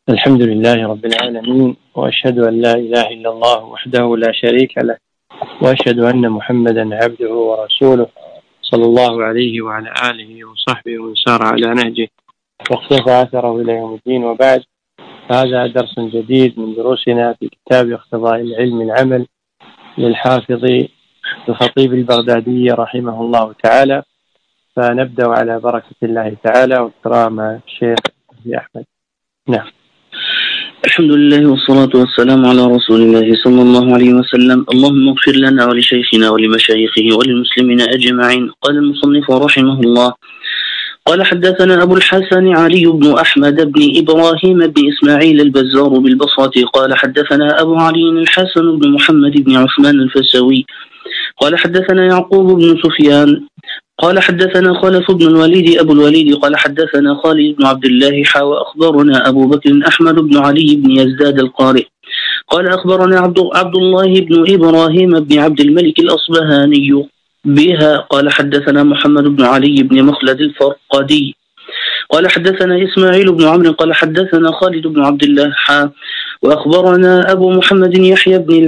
الحمد لله رب العالمين، وأشهد أن لا إله إلا الله وحده لا شريك له، وأشهد أن محمدا عبده ورسوله صلى الله عليه وعلى آله وصحبه ومن سار على نهجه واقتفى أثره إلى يوم الدين. وبعد، هذا درس جديد من دروسنا في كتاب اقتضاء العلم العمل للحافظ الخطيب البغدادي رحمه الله تعالى. فنبدأ على بركة الله تعالى والقراءة مع الشيخ أحمد. نعم. الحمد لله والصلاة والسلام على رسول الله صلى الله عليه وسلم. اللهم اغفر لنا ولشيخنا ولمشايخه وللمسلمين أجمعين. قال المصنف رحمه الله: قال حدثنا أبو الحسن علي بن أحمد بن إبراهيم بن إسماعيل البزار بالبصرة قال حدثنا أبو علي الحسن بن محمد بن عثمان الفسوي قال حدثنا يعقوب بن سفيان قال حدثنا خلف بن الوليد أبو الوليد قال حدثنا خالد بن عبد الله وأخبرنا أبو بكر أحمد بن علي بن يزداد القارئ قال أخبرنا عبد الله بن إبراهيم بن عبد الملك الأصبهاني بها قال حدثنا محمد بن علي بن مخلد الفرقدي قال حدثنا إسماعيل بن عمرو قال حدثنا خالد بن عبد الله وأخبرنا أبو محمد يحيى بن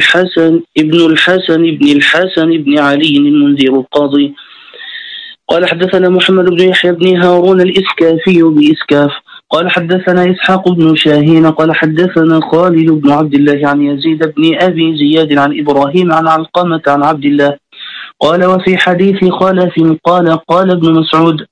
الحسن بن علي المنذر القاضي قال حدثنا محمد بن يحيى بن هارون الإسكافي بإسكاف قال حدثنا إسحاق بن شاهين قال حدثنا خالد بن عبد الله عن يزيد بن أبي زياد عن إبراهيم عن علقمة عن عبد الله قال وفي حديث خلف قال ابن مسعود: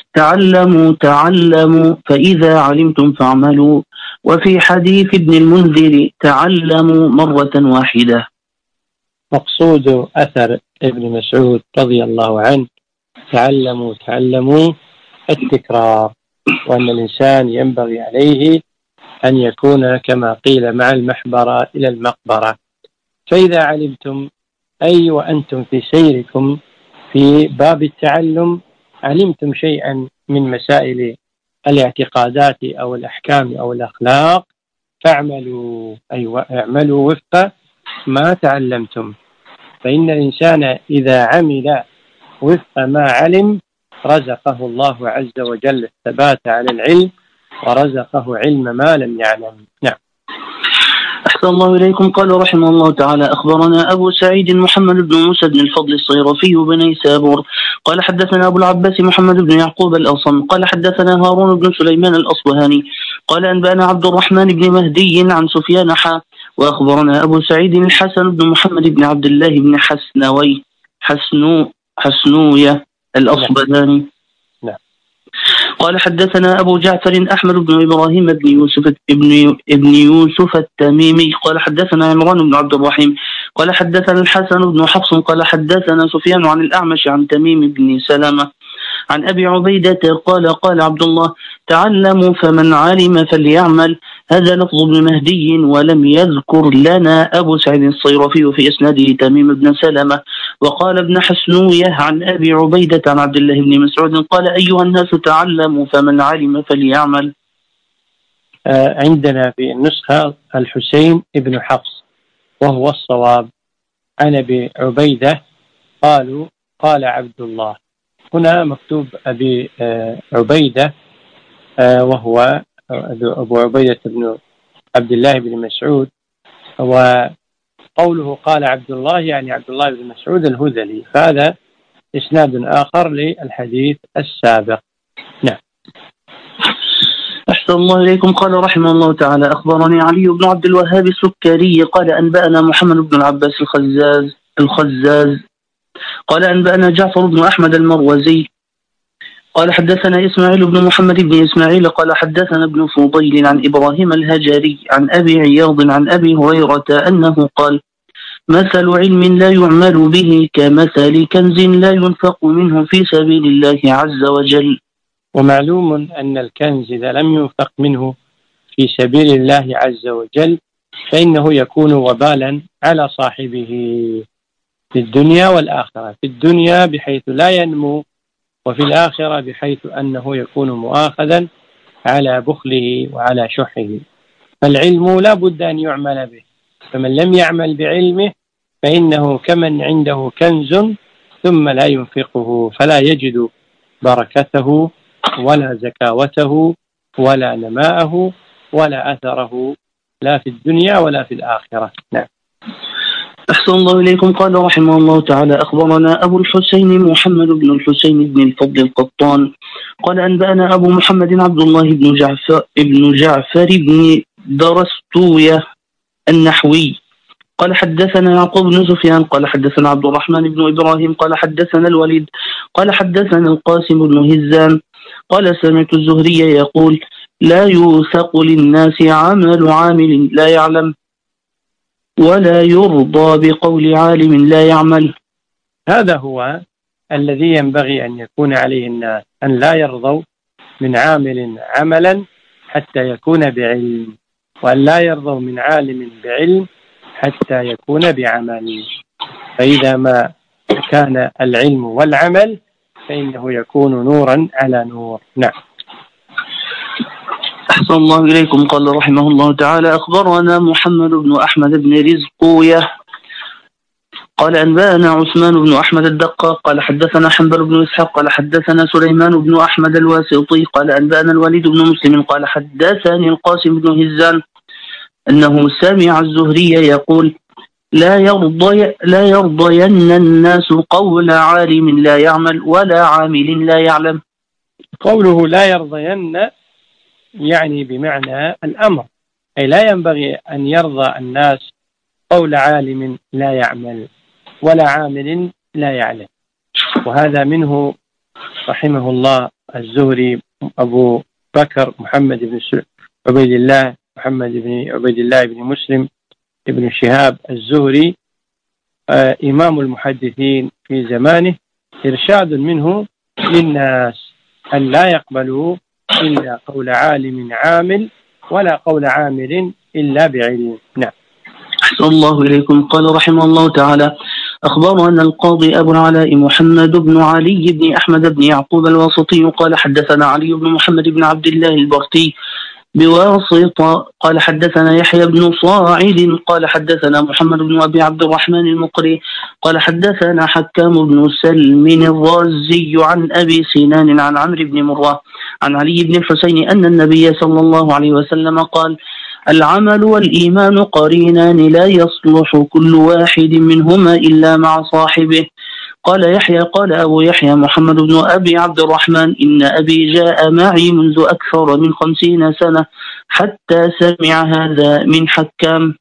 تعلموا فإذا علمتم فاعملوا. وفي حديث ابن المنذر: تعلموا مرة واحدة. مقصود أثر ابن مسعود رضي الله عنه تعلموا التكرار، وأن الإنسان ينبغي عليه أن يكون كما قيل مع المحبرة إلى المقبرة. فإذا علمتم، أي وأنتم في سيركم في باب التعلم علمتم شيئا من مسائل الاعتقادات أو الأحكام أو الأخلاق، فاعملوا، اعملوا وفق ما تعلمتم. فإن الإنسان إذا عمل وفق ما علم رزقه الله عز وجل الثبات على العلم، ورزقه علم ما لم يعلم. نعم. أحسن الله إليكم. قال رحمه الله تعالى: أخبرنا أبو سعيد محمد بن موسى بن الفضل الصيرفي بن سابور قال حدثنا أبو العباس محمد بن يعقوب الأصم قال حدثنا هارون بن سليمان الأصبهاني قال أنبأنا عبد الرحمن بن مهدي عن سفيان وأخبرنا أبو سعيد الحسن بن محمد بن عبد الله بن حسنوية الأصبهاني قال حدثنا أبو جعفر أحمد بن إبراهيم بن يوسف التميمي قال حدثنا عمران بن عبد الرحيم قال حدثنا الحسن بن حفص قال حدثنا سفيان عن الأعمش عن تميم بن سلمة عن أبي عبيدة قال عبد الله: تعلموا فمن علم فليعمل. هذا لفظ ابن مهدي، ولم يذكر لنا أبو سعيد الصيرفي في إسناده تميم بن سلمة. وقال ابن حسنوية عن أبي عبيدة عن عبد الله بن مسعود قال: أيها الناس تعلموا فمن علم فليعمل. عندنا في النسخة الحسين ابن حفص وهو الصواب. عن أبي عبيدة قال عبد الله. هنا مكتوب أبي عبيدة وهو أبو عبيدة بن عبد الله بن مسعود، وقوله قال عبد الله يعني عبد الله بن مسعود الهذلي، فهذا إسناد آخر للحديث السابق. نعم. أحسن الله إليكم. قال رحمه الله تعالى: أخبرني علي بن عبد الوهاب السكري قال أنبأنا محمد بن العباس الخزاز قال أنبأنا جعفر بن أحمد المروزي قال حدثنا إسماعيل بن محمد بن إسماعيل قال حدثنا ابن فضيل عن إبراهيم الهجري عن أبي عياض عن أبي هريرة أنه قال: مثل علم لا يعمل به كمثل كنز لا ينفق منه في سبيل الله عز وجل. ومعلوم أن الكنز إذا لم ينفق منه في سبيل الله عز وجل فإنه يكون وبالا على صاحبه في الدنيا والآخرة. في الدنيا بحيث لا ينمو، وفي الآخرة بحيث أنه يكون مؤاخذا على بخله وعلى شحه. فالعلم لا بد أن يعمل به، فمن لم يعمل بعلمه فإنه كمن عنده كنز ثم لا ينفقه، فلا يجد بركته ولا زكاوته ولا نماءه، ولا أثره لا في الدنيا ولا في الآخرة. نعم. أحسن الله إليكم. قال رحمه الله تعالى: أخبرنا أبو الحسين محمد بن الحسين بن الفضل القطان قال أنبأنا أبو محمد عبد الله بن جعفر بن درستوية النحوي قال حدثنا يعقوب بن سفيان قال حدثنا عبد الرحمن بن إبراهيم قال حدثنا الوليد قال حدثنا القاسم بن هزام قال سمعت الزهري يقول: لا يوثق للناس عمل عامل لا يعلم، ولا يرضى بقول عالم لا يعمل. هذا هو الذي ينبغي أن يكون عليه الناس، أن لا يرضوا من عامل عملا حتى يكون بعلم، وأن لا يرضوا من عالم بعلم حتى يكون بعمل. فإذا ما كان العلم والعمل فإنه يكون نورا على نور. نعم. أحسن الله إليكم. قال رحمه الله تعالى: أخبرنا محمد بن أحمد بن رزقوية قال أنبأنا عثمان بن أحمد الدقاق قال حدثنا حنبل بن إسحاق قال حدثنا سليمان بن أحمد الواسطي قال أنبأنا الوليد بن مسلم قال حدثني القاسم بن هزام أنه سمع الزهري يقول: لا يرضين الناس قول عالم لا يعمل ولا عامل لا يعلم. قوله لا يرضين يعني بمعنى الأمر، أي لا ينبغي أن يرضى الناس قول عالم لا يعمل ولا عامل لا يعلم. وهذا منه رحمه الله الزهري أبو بكر محمد بن عبيد الله محمد بن عبيد الله بن مسلم ابن شهاب الزهري إمام المحدثين في زمانه، إرشاد منه للناس أن لا يقبلوا إلا قول عالم عامل ولا قول عامل إلا بعلم. نعم. أحسن الله إليكم. قال رحمه الله تعالى: أخبرنا القاضي أبو العلاء محمد بن علي بن أحمد بن يعقوب الواسطي قال حدثنا علي بن محمد بن عبد الله البرتي بواسطة قال حدثنا يحيى بن صاعد قال حدثنا محمد بن أبي عبد الرحمن المقري قال حدثنا حكام بن سلم الرازي عن أبي سنان عن عمرو بن مرة عن علي بن الحسين أن النبي صلى الله عليه وسلم قال: العمل والإيمان قرينان لا يصلح كل واحد منهما إلا مع صاحبه. قال يحيى قال أبو يحيى محمد بن أبي عبد الرحمن: إن أبي جاء معي منذ أكثر من 50 سنة حتى سمع هذا من حكام.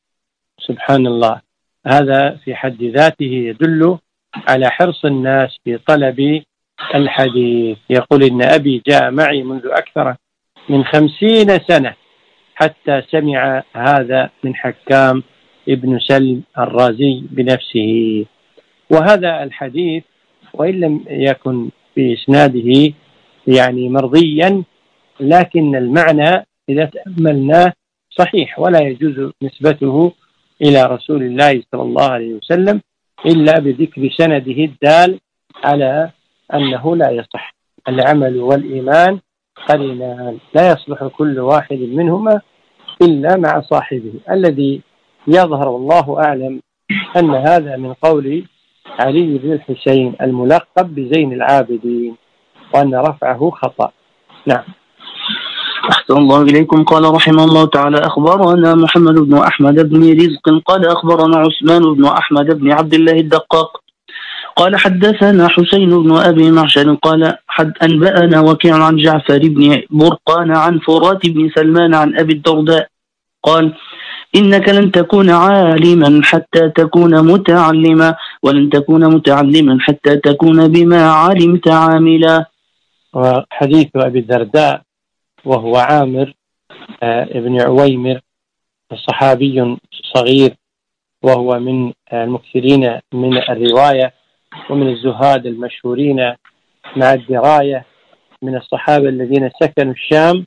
سبحان الله. هذا في حد ذاته يدل على حرص الناس في طلب الحديث. يقول: إن أبي جاء معي منذ أكثر من 50 سنة حتى سمع هذا من حكام ابن سلم الرازي بنفسه. وهذا الحديث وإن لم يكن في إسناده يعني مرضيا، لكن المعنى إذا تأملناه صحيح، ولا يجوز نسبته إلى رسول الله صلى الله عليه وسلم إلا بذكر سنده الدال على أنه لا يصح. العمل والإيمان قرينان لا يصلح كل واحد منهما إلا مع صاحبه. الذي يظهر والله أعلم أن هذا من قول علي بن الحسين الملقب بزين العابدين، وأن رفعه خطأ. نعم. أحسن الله إليكم. قال رحمه الله تعالى: أخبرنا محمد بن أحمد بن رزق قال أخبرنا عثمان بن أحمد بن عبد الله الدقاق قال حدثنا حسين بن أبي معشر قال أنبأنا وكيع عن جعفر بن برقان عن فرات بن سلمان عن أبي الدرداء قال: إنك لن تكون عالما حتى تكون متعلما، ولن تكون متعلما حتى تكون بما علمت عاملا. وحديث أبي الدرداء وهو عامر ابن عويمر، صحابي صغير، وهو من المكثرين من الرواية ومن الزهاد المشهورين مع الدراية، من الصحابة الذين سكنوا الشام،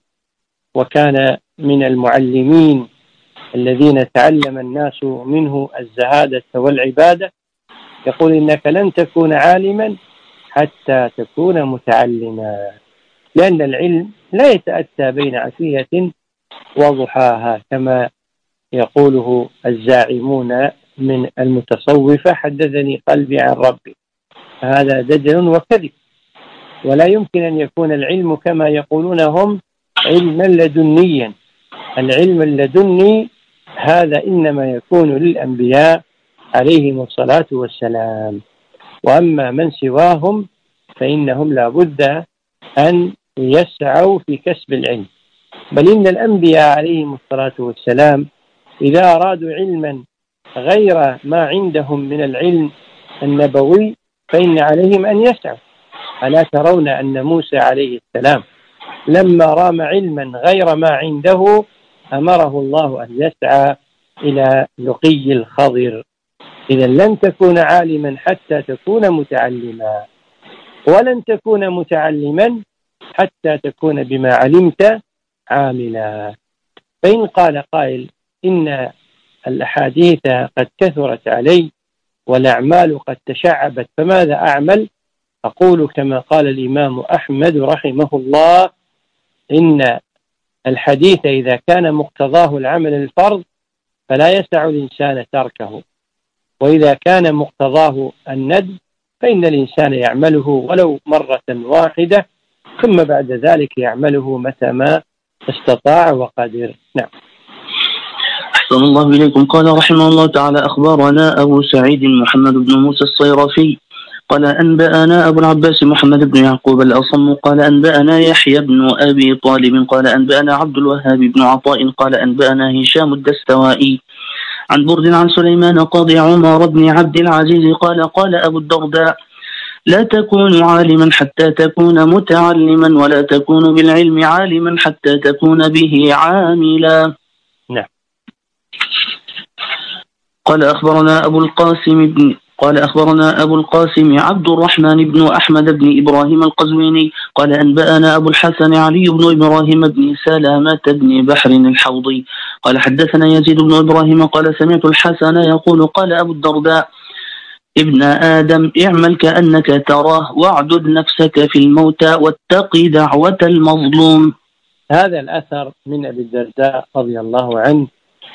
وكان من المعلمين الذين تعلم الناس منه الزهادة والعبادة. يقول: إنك لن تكون عالما حتى تكون متعلما، لأن العلم لا يتأتى بين عشية وضحاها كما يقوله الزاعمون من المتصوفة: حدثني قلبي عن ربي. هذا دجل وكذب، ولا يمكن أن يكون العلم كما يقولون هم علما لدنيا، العلم اللدني هذا إنما يكون للأنبياء عليهم الصلاة والسلام، وأما من سواهم فإنهم لا بد أن يسعوا في كسب العلم. بل إن الأنبياء عليهم الصلاة والسلام إذا أرادوا علما غير ما عندهم من العلم النبوي فإن عليهم أن يسعوا. ألا ترون أن موسى عليه السلام لما رام علما غير ما عنده أمره الله أن يسعى إلى لقي الخضر. إذا لن تكون عالما حتى تكون متعلما، ولن تكون متعلما حتى تكون بما علمت عاملا. فإن قال قائل إن الأحاديث قد كثرت علي والأعمال قد تشعبت فماذا أعمل؟ أقول كما قال الإمام أحمد رحمه الله: إن الحديث إذا كان مقتضاه العمل الفرض فلا يسع الإنسان تركه، وإذا كان مقتضاه الندب فإن الإنسان يعمله ولو مرة واحدة، ثم بعد ذلك يعمله متى ما استطاع وقدر. نعم. أحسن الله إليكم. قال رحمه الله تعالى: أخبرنا أبو سعيد محمد بن موسى الصيرفي قال أنبأنا أبو العباس محمد بن يعقوب الأصم قال أنبأنا يحيى بن أبي طالب قال أنبأنا عبد الوهاب بن عطاء قال أنبأنا هشام الدستوائي عن برد عن سليمان قاضي عمر بن عبد العزيز قال: قال أبو الدرداء: لا تكون عالما حتى تكون متعلما، ولا تكون بالعلم عالما حتى تكون به عاملا. نعم. قال أخبرنا أبو القاسم عبد الرحمن بن أحمد بن إبراهيم القزويني قال أنبأنا أبو الحسن علي بن إبراهيم بن سلامة بن بحر الحوضي قال حدثنا يزيد بن إبراهيم قال سمعت الحسن يقول: قال أبو الدرداء: ابن آدم اعمل كأنك تراه، واعدد نفسك في الموتى، واتقي دعوة المظلوم. هذا الأثر من أبي الدرداء رضي الله عنه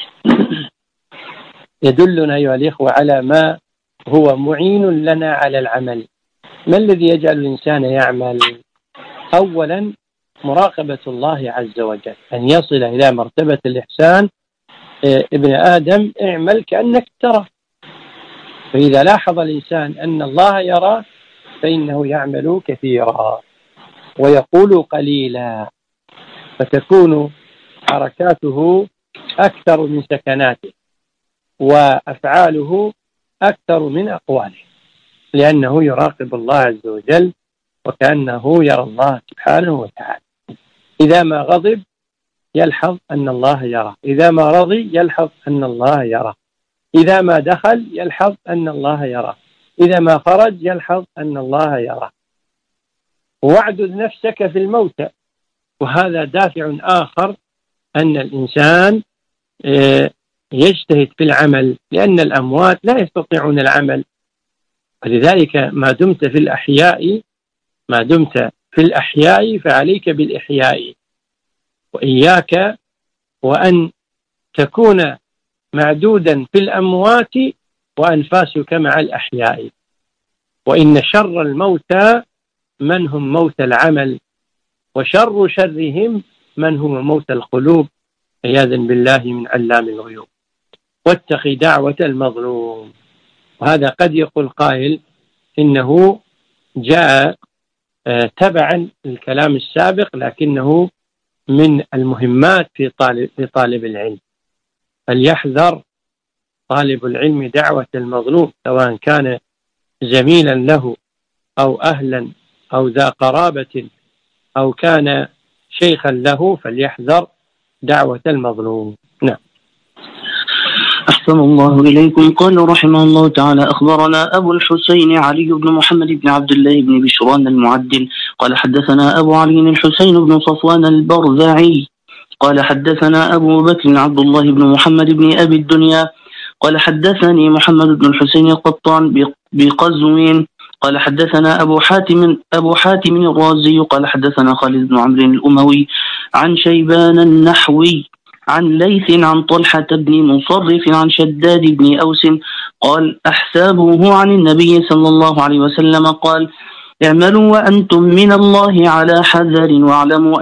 يدلنا أيها الإخوة على ما هو معين لنا على العمل. ما الذي يجعل الإنسان يعمل؟ أولا مراقبة الله عز وجل، أن يصل إلى مرتبة الإحسان. ابن آدم اعمل كأنك ترى، فإذا لاحظ الإنسان أن الله يرى فإنه يعمل كثيرا ويقول قليلا، فتكون حركاته أكثر من سكناته وأفعاله أكثر من أقواله، لأنه يراقب الله عز وجل وكأنه يرى الله سبحانه وتعالى. إذا ما غضب يلحظ أن الله يرى، إذا ما رضي يلحظ أن الله يرى، إذا ما دخل يلحظ أن الله يرى، إذا ما خرج يلحظ أن الله يرى. واعدد نفسك في الموتى، وهذا دافع آخر أن الإنسان يجتهد في العمل، لأن الأموات لا يستطيعون العمل. ولذلك ما دمت في الأحياء فعليك بالإحياء، وإياك وأن تكون معدودا في الأموات وأنفاسك مع الأحياء. وإن شر الموتى من هم موت العمل، وشر شرهم من هم موت القلوب، عياذا بالله من علام الغيوب. واتقي دعوة المظلوم. وهذا قد يقول قائل إنه جاء تبعا الكلام السابق، لكنه من المهمات في طالب العلم. فليحذر طالب العلم دعوة المظلوم، سواء كان زميلا له أو أهلا أو ذا قرابة أو كان شيخا له، فليحذر دعوة المظلوم. نعم. أحسن الله إليكم. قال رحمه الله تعالى: أخبرنا أبو الحسين علي بن محمد بن عبد الله بن بشران المعدل قال حدثنا أبو علي الحسين بن صفوان البرزعي قال حدثنا أبو بكر عبد الله بن محمد بن أبي الدنيا قال حدثني محمد بن الحسين القطان بقزوين قال حدثنا أبو حاتم الرازي قال حدثنا خالد بن عمرو الأموي عن شيبان النحوي عن ليث عن طلحة بن مصرف عن شداد بن أوس قال: أحسابه عن النبي صلى الله عليه وسلم قال: اعملوا وأنتم من الله على حذر واعلموا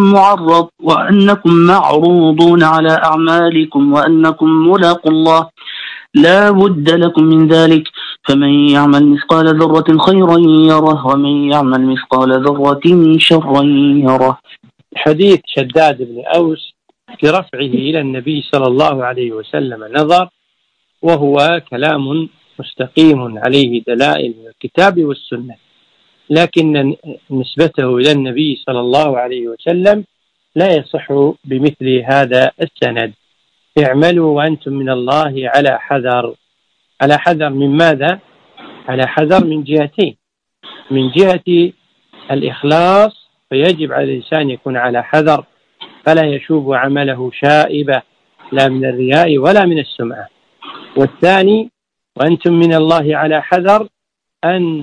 أنكم معروضون على أعمالكم وأنكم ملاقوا الله لا بد لكم من ذلك فمن يعمل مثقال ذرة خيرا يره ومن يعمل مثقال ذرة شرا يره. حديث شداد بن أوس في رفعه إلى النبي صلى الله عليه وسلم نظر، وهو كلام مستقيم عليه دلائل من الكتاب والسنة، لكن نسبته إلى النبي صلى الله عليه وسلم لا يصح بمثل هذا السند. اعملوا وأنتم من الله على حذر. على حذر من ماذا؟ على حذر من جهتين: من جهة الإخلاص، فيجب على الإنسان يكون على حذر فلا يشوب عمله شائبة لا من الرياء ولا من السمعة. والثاني: وأنتم من الله على حذر أن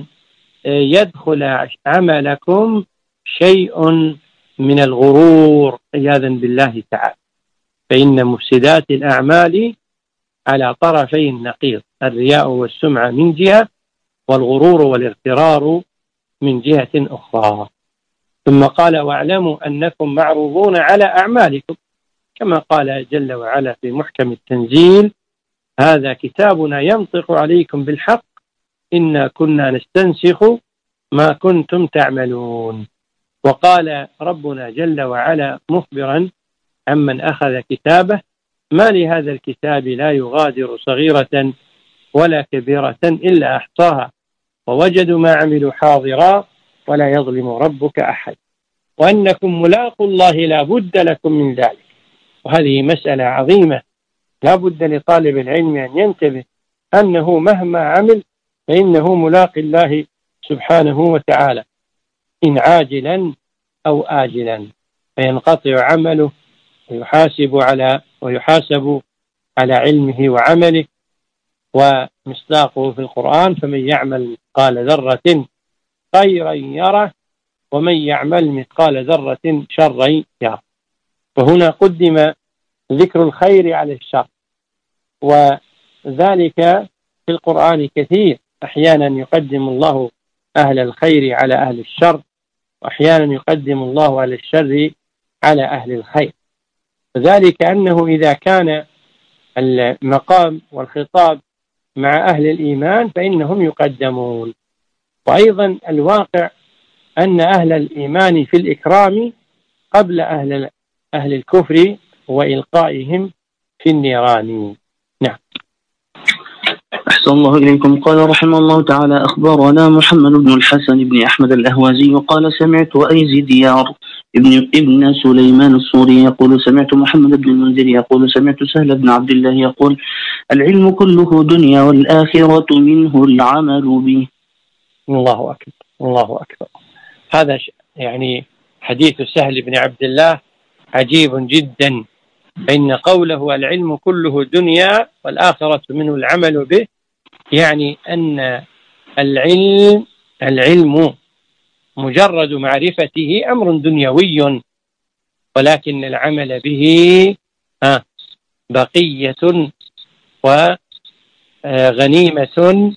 يدخل عملكم شيء من الغرور عياذا بالله تعالى، فإن مفسدات الأعمال على طرفي النقيض: الرياء والسمعة من جهة، والغرور والاغترار من جهة أخرى. ثم قال: واعلموا أنكم معروضون على أعمالكم، كما قال جل وعلا في محكم التنزيل: هذا كتابنا ينطق عليكم بالحق إنا كنا نستنسخ ما كنتم تعملون. وقال ربنا جل وعلا مخبرا عمن أخذ كتابه: ما لهذا الكتاب لا يغادر صغيرة ولا كبيرة إلا أحصاها ووجدوا ما عملوا حاضرا ولا يظلم ربك أحد وأنكم ملاقوا الله لا بد لكم من ذلك. وهذه مسألة عظيمة لا بد لطالب العلم أن ينتبه أنه مهما عمل فإنه ملاقي الله سبحانه وتعالى، إن عاجلا أو آجلا، فينقطع عمله ويحاسب على علمه وعمله. ومصداقه في القرآن: فمن يعمل مثقال ذرة خيرا يره ومن يعمل مثقال ذرة شرا يره. وهنا ذكر الخير على الشر، وذلك في القرآن كثير. أحيانا يقدم الله أهل الخير على أهل الشر، وأحيانا يقدم الله أهل الشر على أهل الخير. وذلك أنه إذا كان المقام والخطاب مع أهل الإيمان فإنهم يقدمون. وأيضا الواقع أن أهل الإيمان في الإكرام قبل أهل الكفر وإلقائهم في النيران. نعم. أحسن الله إليكم. قال رحمه الله تعالى: أخبرنا محمد بن الحسن بن أحمد الأهوازي قال: سمعت أيزي ديار ابن سليمان السوري يقول: سمعت محمد بن المنذر يقول: سمعت سهل بن عبد الله يقول: العلم كله دنيا والآخرة منه العمل به. الله أكبر، الله أكبر. هذا يعني حديث سهل بن عبد الله عجيب جدا، فإن قوله العلم كله دنيا والآخرة منه العمل به يعني أن العلم مجرد معرفته أمر دنيوي، ولكن العمل به بقية وغنيمة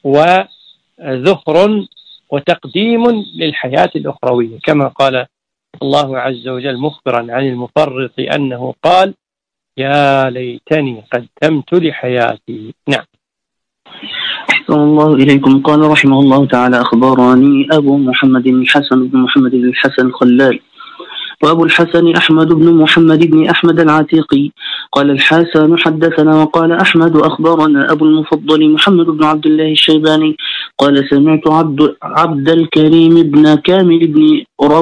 وذخر وتقديم للحياة الأخروية، كما قال الله عز وجل مخبرا عن المفرط أنه قال: يا ليتني قدمت لحياتي. نعم. أحسن الله إليكم. قال رحمه الله تعالى: أخبرني أبو محمد الحسن بن محمد الحسن الخلال، وأبو الحسن أحمد بن محمد بن أحمد العتيقي. قال الحسن: حدثنا. وقال أحمد: أخبرنا أبو المفضل محمد بن عبد الله الشيباني قال: سمعت عبد الكريم بن كامل بن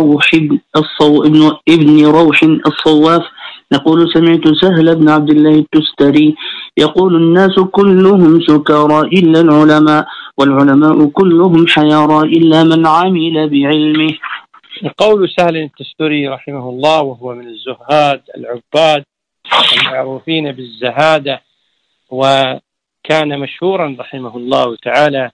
روح الصواف يقول: سمعت سهل بن عبد الله التستري يقول: الناس كلهم سكارى إلا العلماء، والعلماء كلهم حيارى إلا من عمل بعلمه. قول سهل التستري رحمه الله، وهو من الزهاد العباد المعروفين بالزهادة، وكان مشهورا رحمه الله تعالى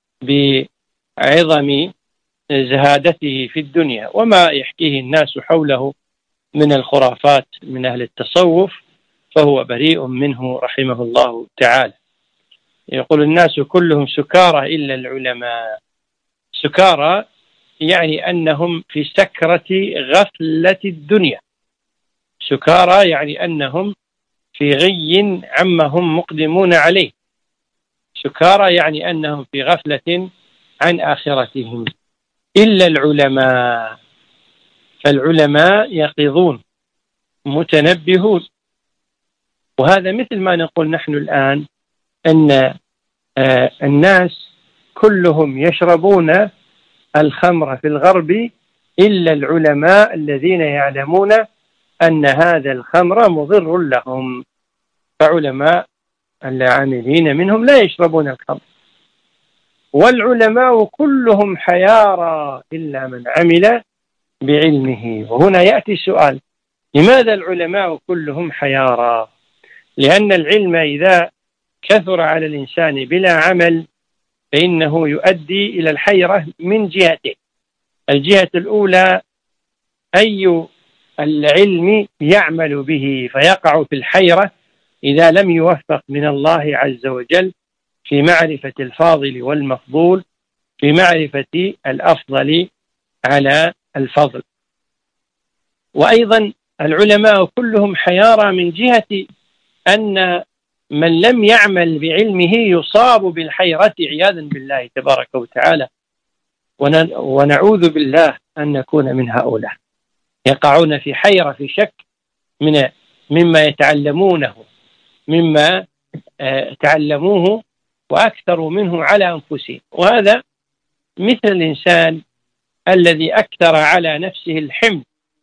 بعظم زهادته في الدنيا وما يحكيه الناس حوله من الخرافات من أهل التصوف، فهو بريء منه رحمه الله تعالى. يقول: الناس كلهم سكارى إلا العلماء. سكارى يعني أنهم في سكرة غفلة الدنيا. سكارى يعني أنهم في غي عما هم مقدمون عليه. سكارى يعني أنهم في غفلة عن آخرتهم، إلا العلماء، فالعلماء يقظون متنبهون. وهذا مثل ما نقول نحن الآن أن الناس كلهم يشربون الخمر في الغرب إلا العلماء الذين يعلمون أن هذا الخمر مضر لهم، فعلماء العاملين منهم لا يشربون الخمر. والعلماء كلهم حيارى إلا من عمل بعلمه. وهنا يأتي السؤال: لماذا العلماء كلهم حيارى؟ لأن العلم إذا كثر على الإنسان بلا عمل فإنه يؤدي إلى الحيرة من جهته. الجهة الأولى أي العلم يعمل به فيقع في الحيرة إذا لم يوفق من الله عز وجل في معرفة الفاضل والمفضول، في معرفة الأفضل على الفضل. وأيضا العلماء كلهم حيارى من جهة أن من لم يعمل بعلمه يصاب بالحيرة عياذا بالله تبارك وتعالى، ونعوذ بالله أن نكون من هؤلاء. يقعون في حيرة، في شك مما يتعلمونه، مما تعلموه وأكثروا منه على أنفسهم. وهذا مثل الإنسان الذي أكثر على نفسه الحمل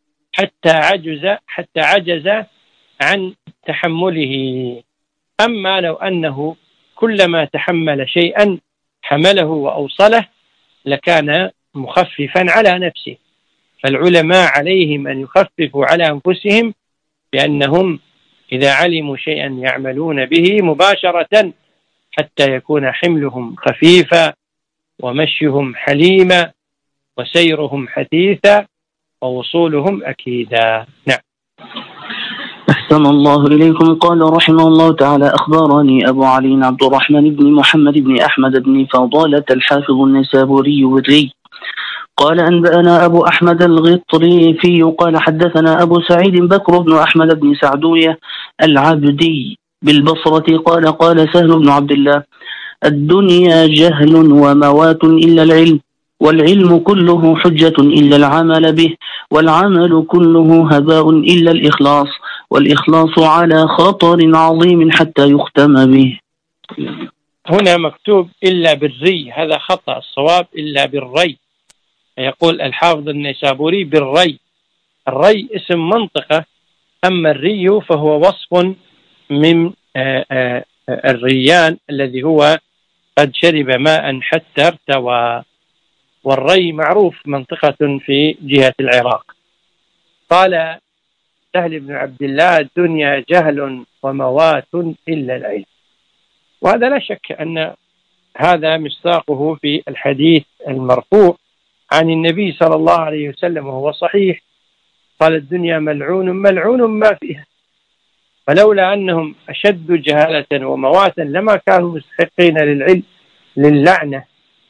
حتى عجز عن تحمله. أما لو أنه كلما تحمل شيئا حمله وأوصله لكان مخففا على نفسه. فالعلماء عليهم أن يخففوا على أنفسهم بأنهم إذا علموا شيئا يعملون به مباشرة حتى يكون حملهم خفيفا ومشيهم حليما وسيرهم حثيثا ووصولهم أكيدا. نعم. أحسن الله إليكم. قال رحمه الله تعالى: أخبرني أبو علي عبد الرحمن بن محمد بن أحمد بن فضالة الحافظ النيسابوري والري قال أنبأنا أبو أحمد الغطريفي قال حدثنا أبو سعيد بكر بن أحمد بن سعدوية العبدي بالبصرة قال قال سهل بن عبد الله: الدنيا جهل وموات إلا العلم، والعلم كله حجة إلا العمل به، والعمل كله هباء إلا الإخلاص، والإخلاص على خطر عظيم حتى يختم به. هنا مكتوب إلا بالري، هذا خطأ. الصواب إلا بالري. يقول الحافظ النيسابوري بالري. الري اسم منطقة، أما الري فهو وصف من الريان الذي هو قد شرب ماء حتى ارتوى. والري معروف منطقة في جهة العراق. قال سهل بن عبد الله: الدنيا جهل وموات إلا العلم. وهذا لا شك أن هذا مصداقه في الحديث المرفوع عن النبي صلى الله عليه وسلم وهو صحيح. قال: الدنيا ملعون ملعون ما فيها. فلولا أنهم أشد جهالة ومواتا لما كانوا مستحقين للعنة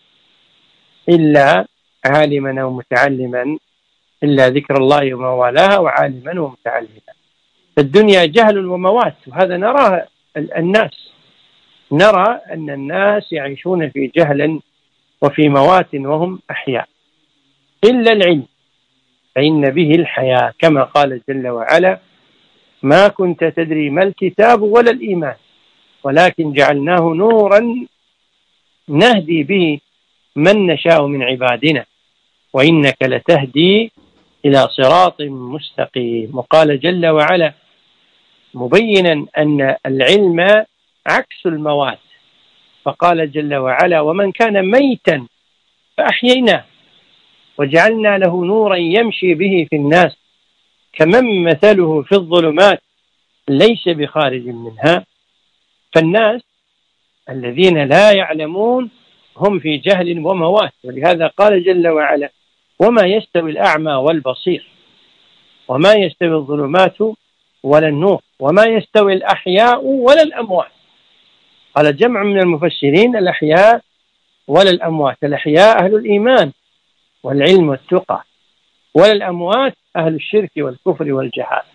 إلا عالما أو متعلما، إلا ذكر الله وما والاها وعالما ومتعلما. فالدنيا جهل وموات، وهذا نراه الناس. نرى أن الناس يعيشون في جهل وفي موات وهم أحياء، إلا العلم فإن به الحياة، كما قال جل وعلا: ما كنت تدري ما الكتاب ولا الإيمان ولكن جعلناه نورا نهدي به من نشاء من عبادنا وإنك لتهدي إلى صراط مستقيم. وقال جل وعلا مبينا أن العلم عكس الموات، فقال جل وعلا: ومن كان ميتا فأحييناه وجعلنا له نورا يمشي به في الناس كمن مثله في الظلمات ليس بخارج منها. فالناس الذين لا يعلمون هم في جهل وموات. ولهذا قال جل وعلا: وما يستوي الأعمى والبصير وما يستوي الظلمات ولا النور وما يستوي الأحياء ولا الأموات. قال جمع من المفسرين: الأحياء ولا الأموات. الأحياء أهل الإيمان والعلم والتقى، ولا الأموات أهل الشرك والكفر والجهال.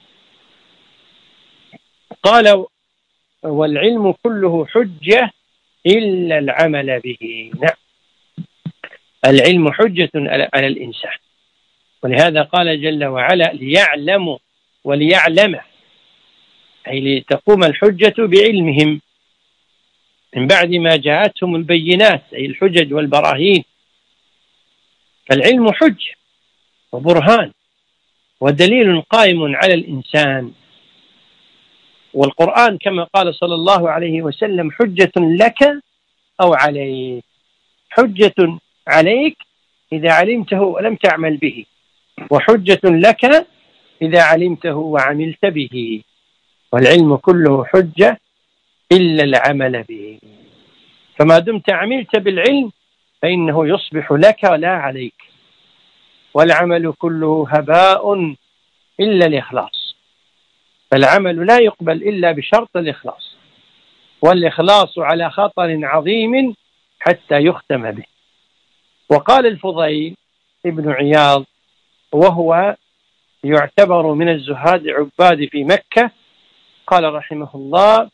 قال والعلم كله حجة إلا العمل به. نعم، العلم حجة على الإنسان، ولهذا قال جل وعلا ليعلموا وليعلم، أي لتقوم الحجة بعلمهم من بعد ما جاءتهم البينات، أي الحجج والبراهين. فالعلم حج وبرهان ودليل قائم على الإنسان. والقرآن كما قال صلى الله عليه وسلم حجة لك أو عليك، حجة عليك إذا علمته ولم تعمل به، وحجة لك إذا علمته وعملت به. والعلم كله حجة إلا العمل به، فما دمت عملت بالعلم فإنه يصبح لك لا عليك. والعمل كله هباء إلا الإخلاص، فالعمل لا يقبل إلا بشرط الإخلاص، والإخلاص على خطر عظيم حتى يختم به. وقال الفضيل ابن عياض وهو يعتبر من الزهاد عباد في مكة، قال رحمه الله: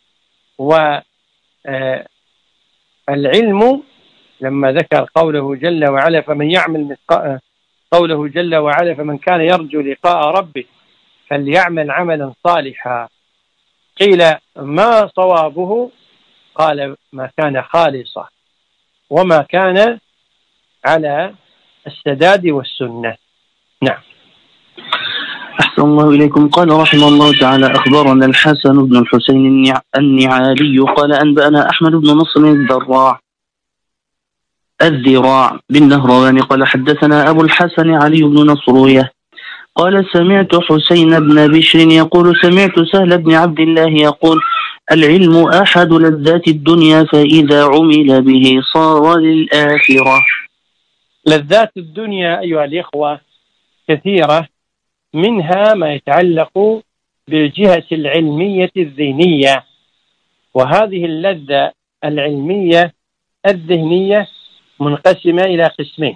والعلم لما ذكر قوله جل وعلا فمن يعمل قوله جل وعلا فمن كان يرجو لقاء ربه فليعمل عملا صالحا، قيل ما صوابه؟ قال ما كان خالصا وما كان على السداد والسنة. نعم. أحسن الله إليكم. قال رحمه الله تعالى: أخبرنا الحسن بن الحسين النعالي قال أنبأنا أحمد بن نصر الذراع بالنهروان قال حدثنا أبو الحسن علي بن نصرويه قال سمعت حسين بن بشر يقول سمعت سهل بن عبد الله يقول: العلم أحد لذات الدنيا فإذا عمل به صار للآخرة. لذات الدنيا أيها الإخوة كثيرة، منها ما يتعلق بالجهة العلمية الذهنية، وهذه اللذة العلمية الذهنية منقسمة إلى قسمين: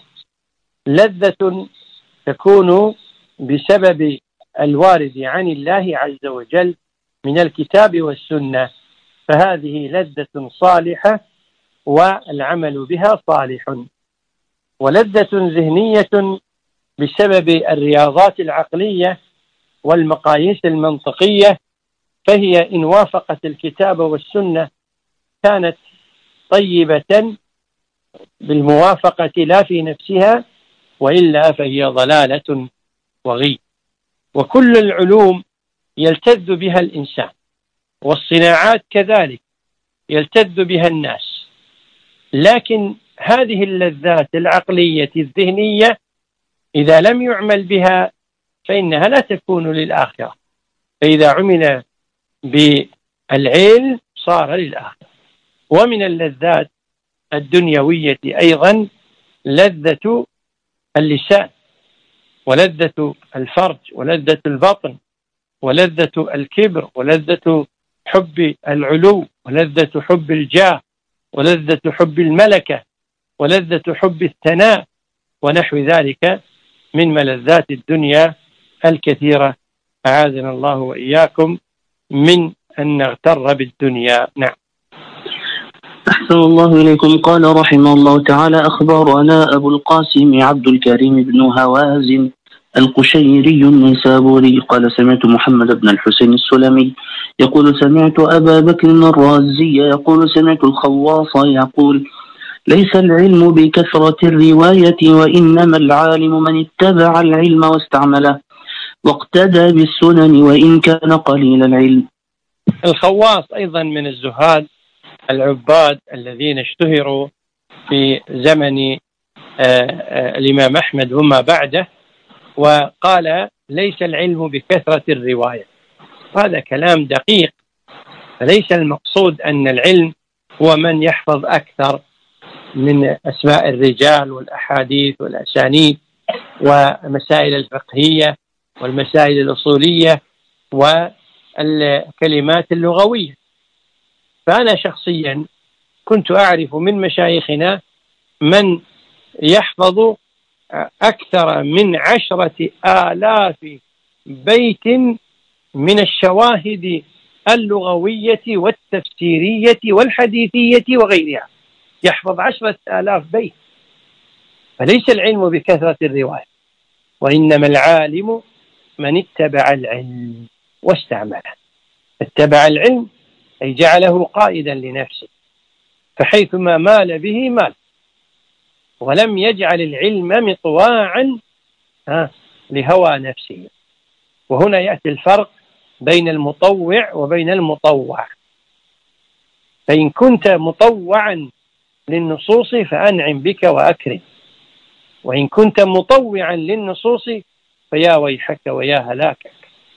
لذة تكون بسبب الوارد عن الله عز وجل من الكتاب والسنة، فهذه لذة صالحة والعمل بها صالح. ولذة ذهنية بسبب الرياضات العقلية والمقاييس المنطقية، فهي إن وافقت الكتاب والسنة كانت طيبة بالموافقة لا في نفسها، وإلا فهي ضلالة وغي. وكل العلوم يلتذ بها الإنسان، والصناعات كذلك يلتذ بها الناس، لكن هذه اللذات العقلية الذهنية إذا لم يعمل بها فإنها لا تكون للآخرة، فإذا عمل بالعلم صار للآخرة. ومن اللذات الدنيوية أيضا لذة اللسان، ولذة الفرج، ولذة البطن، ولذة الكبر، ولذة حب العلو، ولذة حب الجاه، ولذة حب الملكة، ولذة حب الثناء، ونحو ذلك من ملذات الدنيا الكثيرة. أعاذنا الله وإياكم من أن نغتر بالدنيا. نعم. أحسن الله إليكم. قال رحمه الله تعالى: أخبرنا أبو القاسم عبد الكريم بن هوازن القشيري النيسابوري قال سمعت محمد بن الحسين السلمي يقول سمعت أبا بكر الرازي يقول سمعت الخواص يقول: ليس العلم بكثرة الرواية، وإنما العالم من اتبع العلم واستعمله واقتدى بالسنن وإن كان قليل العلم. الخواص أيضا من الزهاد العباد الذين اشتهروا في زمن الإمام أحمد وما بعده، وقال ليس العلم بكثرة الرواية. هذا كلام دقيق، فليس المقصود أن العلم هو من يحفظ أكثر من أسماء الرجال والأحاديث والأسانيد والمسائل الفقهية والمسائل الأصولية والكلمات اللغوية. فأنا شخصيا كنت أعرف من مشايخنا من يحفظ أكثر من 10,000 بيت من الشواهد اللغوية والتفسيرية والحديثية وغيرها، يحفظ 10,000 بيت. فليس العلم بكثرة الرواية، وإنما العالم من اتبع العلم واستعمله. اتبع العلم أي جعله قائدا لنفسه، فحيثما مال به مال، ولم يجعل العلم مطواعا لهوى نفسه. وهنا يأتي الفرق بين المطوع وبين المطوع. فإن كنت مطوعا للنصوص فأنعم بك وأكرم، وإن كنت مطوعا للنصوص فيا ويحك ويا هلاكك.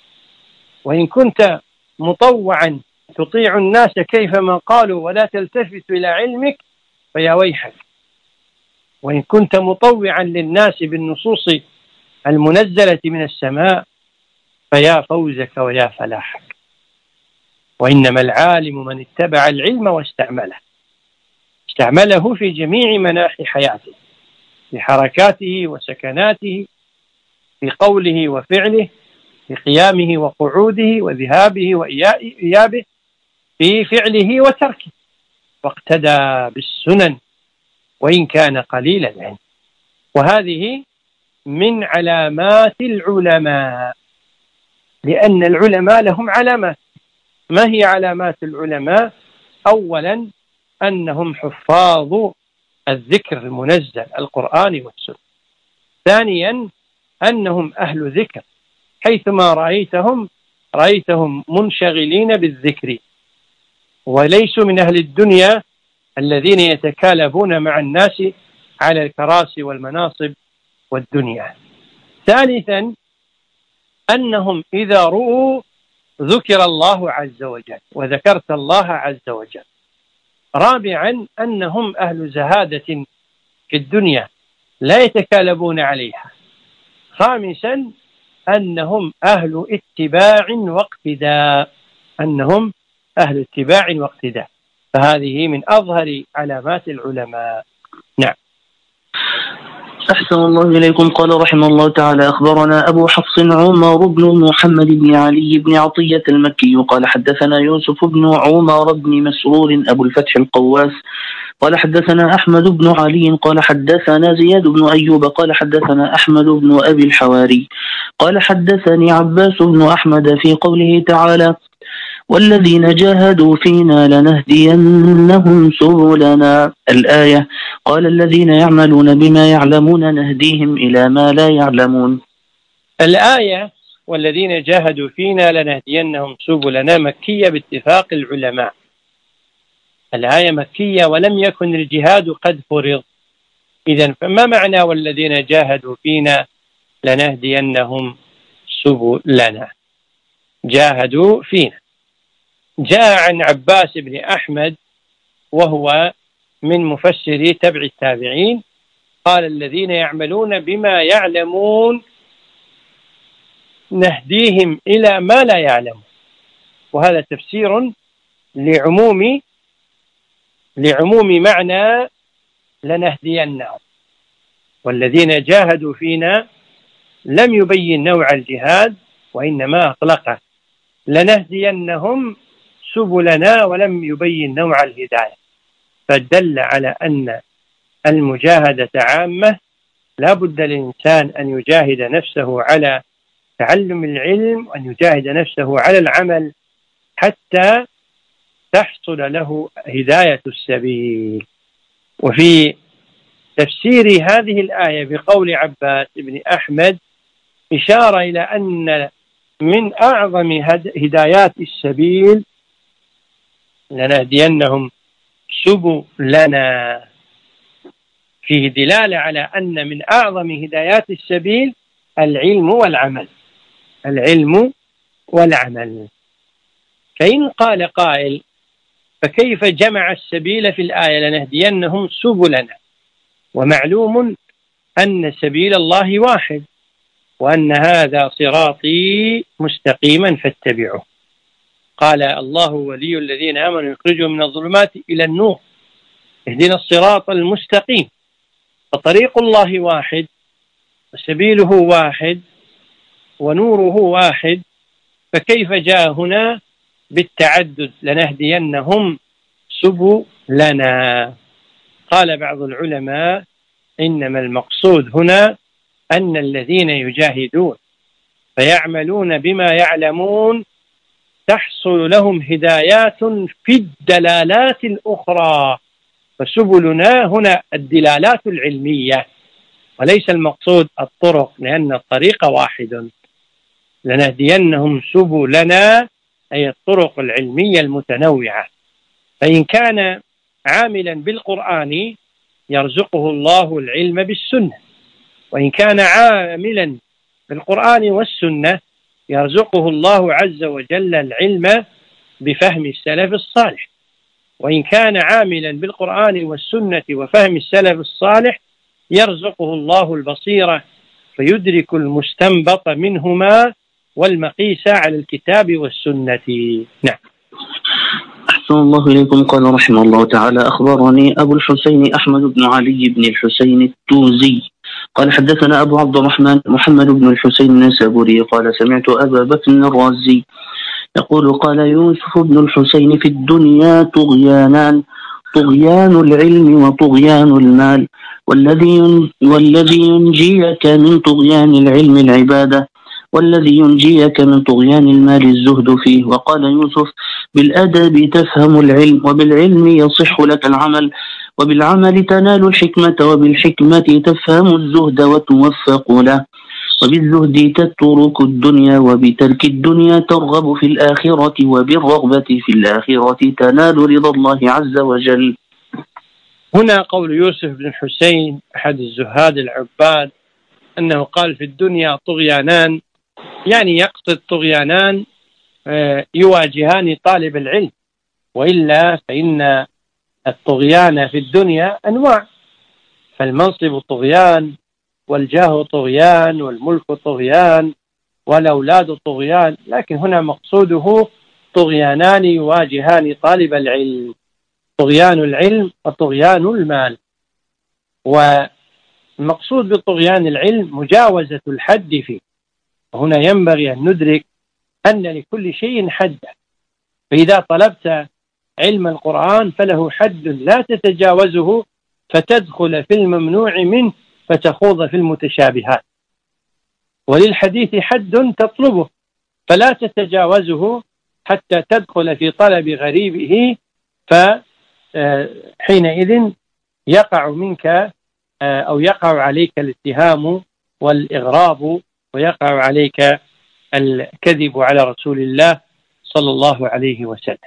وإن كنت مطوعا تطيع الناس كيفما قالوا ولا تلتفت إلى علمك فيا ويحك. وإن كنت مطوعا للناس بالنصوص المنزلة من السماء فيا فوزك ويا فلاحك. وإنما العالم من اتبع العلم واستعمله، استعمله في جميع مناحي حياته، في حركاته وسكناته، في قوله وفعله، في قيامه وقعوده وذهابه وإيابه، في فعله وتركه، واقتدى بالسنن وإن كان قليل العلم. وهذه من علامات العلماء، لأن العلماء لهم علامات. ما هي علامات العلماء؟ أولا أنهم حفاظ الذكر المنزل القرآن والسنة. ثانيا أنهم أهل ذكر، حيثما رأيتهم منشغلين بالذكر، وليسوا من أهل الدنيا الذين يتكالبون مع الناس على الكراسي والمناصب والدنيا. ثالثا أنهم إذا رؤوا ذكر الله عز وجل وذكرت الله عز وجل. رابعا أنهم أهل زهادة في الدنيا لا يتكالبون عليها. خامسا أنهم أهل اتباع واقتداء، أنهم أهل اتباع واقتداء. فهذه من أظهر علامات العلماء. نعم. أحسن الله إليكم. قال رحمه الله تعالى: أخبرنا أبو حفص عمر بن محمد بن علي بن عطية المكي قال حدثنا يوسف بن عمر بن مسرور أبو الفتح القواس قال حدثنا أحمد بن علي قال حدثنا زياد بن أيوب قال حدثنا أحمد بن أبي الحواري قال حدثني عباس بن أحمد في قوله تعالى: والذين جاهدوا فينا لنهدينهم سبلنا، الآية. قال: الذين يعملون بما يعلمون نهديهم إلى ما لا يعلمون. الآية والذين جاهدوا فينا لنهدينهم سبلنا مكية باتفاق العلماء. الآية مكية ولم يكن الجهاد قد فرض. إذن فما معنى والذين جاهدوا فينا لنهدينهم سبلنا؟ جاهدوا فينا. جاء عن عباس بن أحمد وهو من مفسري تبع التابعين قال: الذين يعملون بما يعلمون نهديهم إلى ما لا يعلمون. وهذا تفسير لعموم معنى لنهدينهم. والذين جاهدوا فينا لم يبين نوع الجهاد، وإنما أطلقه لنهدينهم سبلنا ولم يبين نوع الهداية، فدل على أن المجاهدة عامة. لا بد للإنسان أن يجاهد نفسه على تعلم العلم وأن يجاهد نفسه على العمل حتى تحصل له هداية السبيل. وفي تفسير هذه الآية بقول عباس بن أحمد إشارة إلى أن من أعظم هدايات السبيل لنهدينهم سبلنا، فيه دلالة على أن من أعظم هدايات السبيل العلم والعمل. العلم والعمل. فإن قال قائل: فكيف جمع السبيل في الآية لنهدينهم سبلنا؟ ومعلوم أن سبيل الله واحد، وأن هذا صراطي مستقيما فاتبعوه. قال: الله ولي الذين آمنوا يخرجهم من الظلمات إلى النور، اهدنا الصراط المستقيم. فطريق الله واحد سبيله واحد ونوره واحد، فكيف جاء هنا بالتعدد؟ لنهدينهم سبلنا. قال بعض العلماء إنما المقصود هنا أن الذين يجاهدون فيعملون بما يعلمون تحصل لهم هدايات في الدلالات الأخرى، فسبلنا هنا الدلالات العلمية وليس المقصود الطرق، لأن الطريق واحد. لنهدينهم سبلنا أي الطرق العلمية المتنوعة. فإن كان عاملا بالقرآن يرزقه الله العلم بالسنة، وإن كان عاملا بالقرآن والسنة يرزقه الله عز وجل العلم بفهم السلف الصالح، وإن كان عاملا بالقرآن والسنة وفهم السلف الصالح يرزقه الله البصيرة فيدرك المستنبط منهما والمقيس على الكتاب والسنة. نعم. أحسن الله إليكم. قال رحمه الله تعالى: أخبرني أبو الحسين أحمد بن علي بن الحسين التوزي قال حدثنا أبو عبد الرحمن محمد بن الحسين النسابوري قال سمعت أبا بكر الرازي يقول: قال يوسف بن الحسين: في الدنيا طغيانان، طغيان العلم وطغيان المال، والذي ينجيك من طغيان العلم العبادة، والذي ينجيك من طغيان المال الزهد فيه. وقال يوسف: بالأدب تفهم العلم، وبالعلم يصح لك العمل، وبالعمل تنال الحكمة، وبالحكمة تفهم الزهد وتوفق له، وبالزهد تترك الدنيا، وبترك الدنيا ترغب في الآخرة، وبالرغبة في الآخرة تنال رضا الله عز وجل. هنا قول يوسف بن الحسين أحد الزهاد العباد أنه قال: في الدنيا طغيانان، يعني يقصد طغيانان يواجهان طالب العلم، وإلا فإن الطغيان في الدنيا أنواع، فالمنصب طغيان، والجاه طغيان، والملك طغيان، والأولاد طغيان، لكن هنا مقصوده طغيانان يواجهان طالب العلم: طغيان العلم وطغيان المال. والمقصود بطغيان العلم مجاوزة الحد فيه، وهنا ينبغي أن ندرك أن لكل شيء حدا، فإذا طلبت علم القرآن فله حد لا تتجاوزه فتدخل في الممنوع منه فتخوض في المتشابهات، وللحديث حد تطلبه فلا تتجاوزه حتى تدخل في طلب غريبه، فحينئذ يقع منك أو يقع عليك الاتهام والإغراب، ويقع عليك الكذب على رسول الله صلى الله عليه وسلم.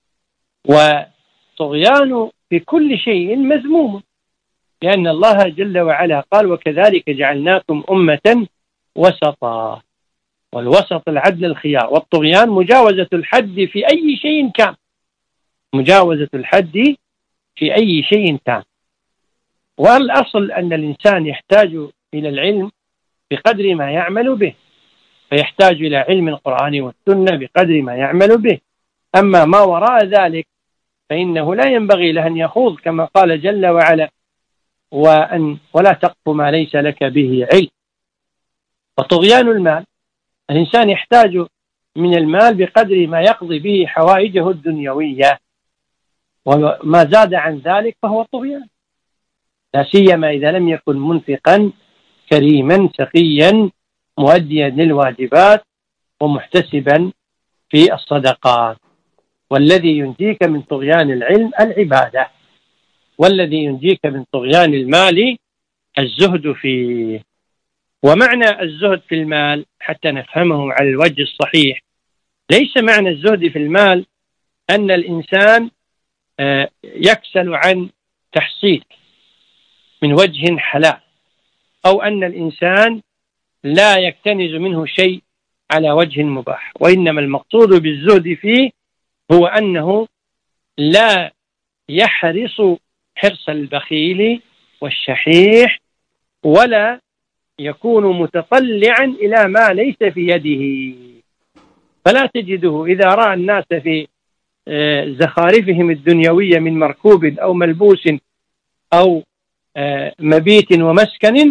وطغيان في كل شيء مذموم، لأن الله جل وعلا قال: وكذلك جعلناكم أمة وسطا، والوسط العدل الخيار، والطغيان مجاوزة الحد في أي شيء كان، مجاوزة الحد في أي شيء كان. والأصل أن الإنسان يحتاج إلى العلم بقدر ما يعمل به، فيحتاج إلى علم القرآن والسنة بقدر ما يعمل به، أما ما وراء ذلك فإنه لا ينبغي له أن يخوض، كما قال جل وعلا: ولا تقف ما ليس لك به علم. وطغيان المال، الإنسان يحتاج من المال بقدر ما يقضي به حوائجه الدنيوية، وما زاد عن ذلك فهو طغيان، لا سيما إذا لم يكن منفقا كريما سخيا مؤديا للواجبات ومحتسبا في الصدقات. والذي ينجيك من طغيان العلم العبادة، والذي ينجيك من طغيان المال الزهد فيه. ومعنى الزهد في المال حتى نفهمه على الوجه الصحيح، ليس معنى الزهد في المال أن الإنسان يكسل عن تحصيل من وجه حلال، أو أن الإنسان لا يكتنز منه شيء على وجه مباح، وإنما المقصود بالزهد فيه هو أنه لا يحرص حرص البخيل والشحيح، ولا يكون متطلعا إلى ما ليس في يده، فلا تجده إذا رأى الناس في زخارفهم الدنيوية من مركوب أو ملبوس أو مبيت ومسكن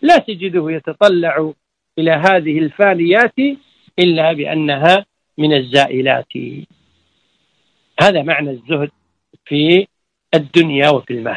لا تجده يتطلع إلى هذه الفانيات إلا بأنها من الزائلات. هذا معنى الزهد في الدنيا وفي المال.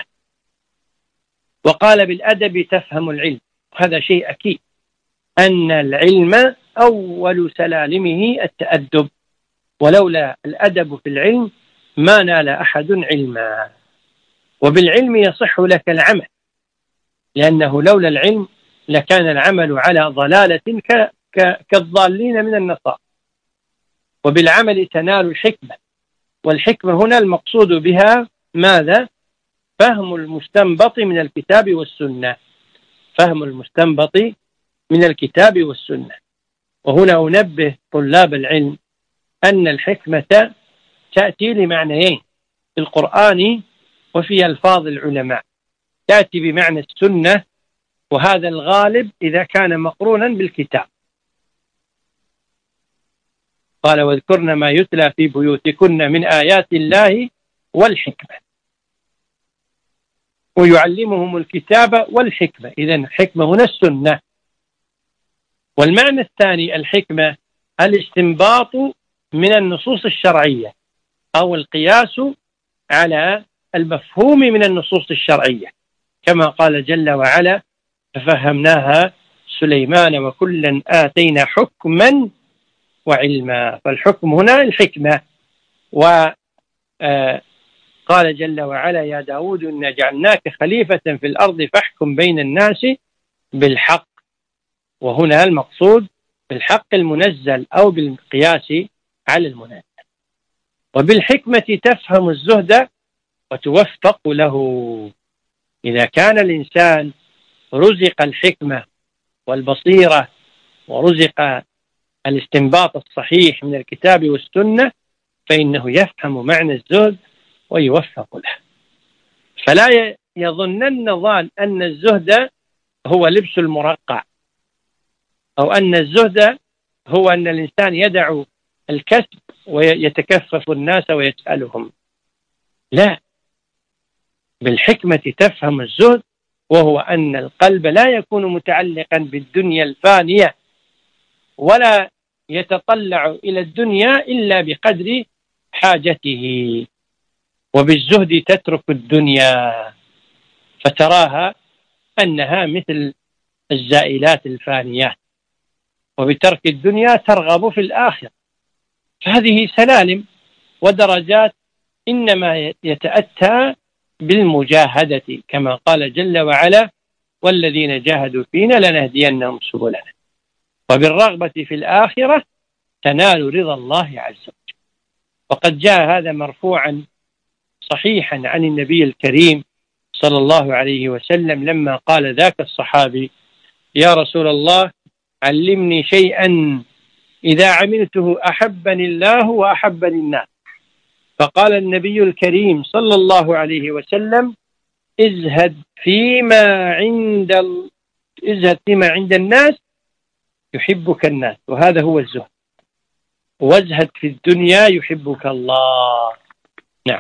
وقال بالأدب تفهم العلم. هذا شيء أكيد، أن العلم أول سلالمه التأدب، ولولا الأدب في العلم ما نال أحد علما. وبالعلم يصح لك العمل، لأنه لولا العلم لكان العمل على ضلالة كالضالين من النصارى. وبالعمل تنال الحكمة، والحكمة هنا المقصود بها ماذا؟ فهم المستنبط من الكتاب والسنة. فهم المستنبط من الكتاب والسنة. وهنا أنبه طلاب العلم أن الحكمة تأتي لمعنيين في القرآن وفي ألفاظ العلماء. تأتي بمعنى السنة، وهذا الغالب إذا كان مقرونا بالكتاب. قال واذكرن ما يتلى في بيوتكن من آيات الله والحكمة ويعلمهم الكتاب والحكمة. إذن الحكمة هنا السنة. والمعنى الثاني الحكمة الاستنباط من النصوص الشرعية، أو القياس على المفهوم من النصوص الشرعية، كما قال جل وعلا ففهمناها سليمان وكلا آتينا حكما وعلما. فالحكم هنا الحكمة. وقال جل وعلا يا داود إنا جعلناك خليفة في الأرض فاحكم بين الناس بالحق. وهنا المقصود بالحق المنزل أو بالقياس على المنزل. وبالحكمة تفهم الزهد وتوفق له. إذا كان الإنسان رزق الحكمة والبصيرة ورزق الاستنباط الصحيح من الكتاب والسنة فإنه يفهم معنى الزهد ويوفق له. فلا يظنن ظان أن الزهد هو لبس المرقع، أو أن الزهد هو أن الإنسان يدع الكسب ويتكفف الناس ويسألهم. لا، بالحكمة تفهم الزهد، وهو أن القلب لا يكون متعلقا بالدنيا الفانية، ولا يتطلع إلى الدنيا إلا بقدر حاجته. وبالزهد تترك الدنيا فتراها أنها مثل الزائلات الفانيات، وبترك الدنيا ترغب في الآخرة. فهذه سلالم ودرجات، إنما يتأتى بالمجاهدة، كما قال جل وعلا والذين جاهدوا فينا لنهدينهم سبلنا. وبالرغبة في الآخرة تنال رضا الله عز وجل. وقد جاء هذا مرفوعا صحيحا عن النبي الكريم صلى الله عليه وسلم لما قال ذاك الصحابي يا رسول الله علمني شيئا إذا عملته أحبني الله وأحبني الناس. فقال النبي الكريم صلى الله عليه وسلم ازهد فيما عند الناس يحبك الناس، وهذا هو الزهد. وازهد في الدنيا يحبك الله. نعم.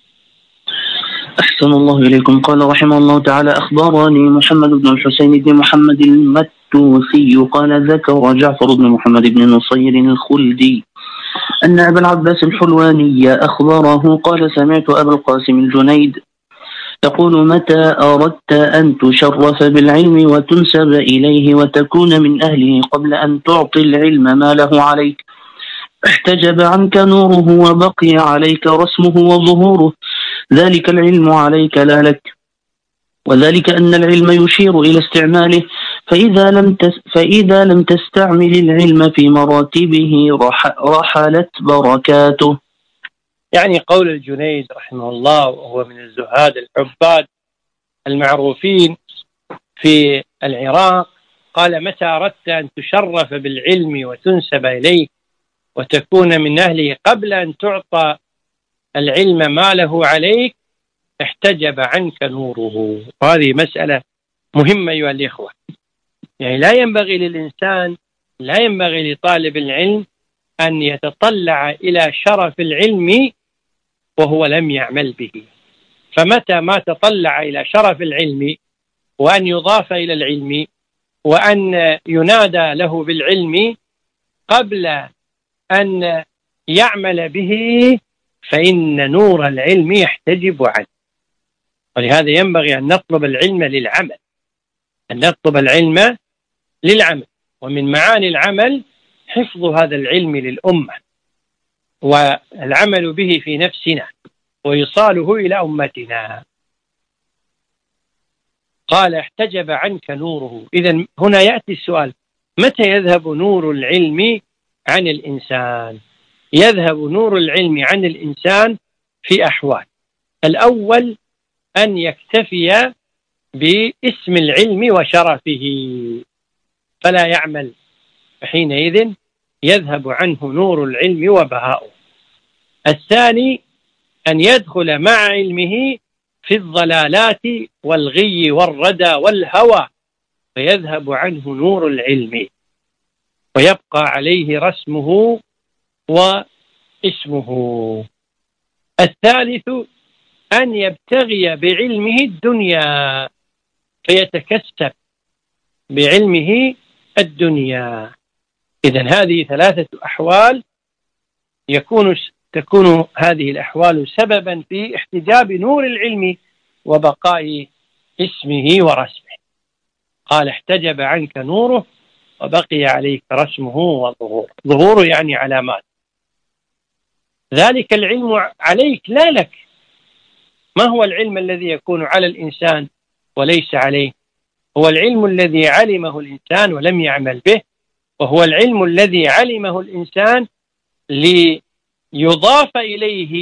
أحسن الله إليكم. قال رحمه الله تعالى أخبرني محمد بن الحسين بن محمد المتوسي قال ذكر جعفر بن محمد بن نصير الخلدي أن أبا العباس الحلواني أخبره قال سمعت أبا القاسم الجنيد يقول متى أردت أن تشرف بالعلم وتنسب إليه وتكون من أهله قبل أن تعطي العلم ما له عليك احتجب عنك نوره وبقي عليك رسمه وظهوره، ذلك العلم عليك لا لك. وذلك أن العلم يشير إلى استعماله، فإذا لم تستعمل العلم في مراتبه رحلت بركاته. يعني قول الجنيد رحمه الله، وهو من الزهاد العباد المعروفين في العراق، قال متى أردت أن تشرف بالعلم وتنسب إليه وتكون من أهله قبل أن تعطى العلم ما له عليك احتجب عنك نوره. وهذه مسألة مهمة أيها الإخوة. يعني لا ينبغي لطالب العلم أن يتطلع إلى شرف العلم وهو لم يعمل به. فمتى ما تطلع إلى شرف العلم وأن يضاف إلى العلم وأن ينادى له بالعلم قبل أن يعمل به، فإن نور العلم يحتجب عنه. ولهذا ينبغي أن نطلب العلم للعمل، أن نطلب العلم للعمل. ومن معاني العمل حفظ هذا العلم للأمة والعمل به في نفسنا وإيصاله إلى أمتنا. قال احتجب عنك نوره. إذن هنا يأتي السؤال: متى يذهب نور العلم عن الإنسان؟ يذهب نور العلم عن الإنسان في أحوال. الأول أن يكتفي باسم العلم وشرفه فلا يعمل، فحينئذ يذهب عنه نور العلم وبهاؤه. الثاني أن يدخل مع علمه في الضلالات والغي والردى والهوى فيذهب عنه نور العلم ويبقى عليه رسمه واسمه. الثالث أن يبتغي بعلمه الدنيا فيتكسب بعلمه الدنيا. إذن هذه ثلاثة أحوال تكون هذه الأحوال سببا في احتجاب نور العلم وبقاء اسمه ورسمه. قال احتجب عنك نوره وبقي عليك رسمه وظهوره. ظهوره يعني علامات. ذلك العلم عليك لا لك. ما هو العلم الذي يكون على الإنسان وليس عليه؟ هو العلم الذي علمه الإنسان ولم يعمل به، وهو العلم الذي علمه الإنسان ليضاف إليه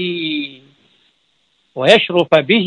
ويشرف به.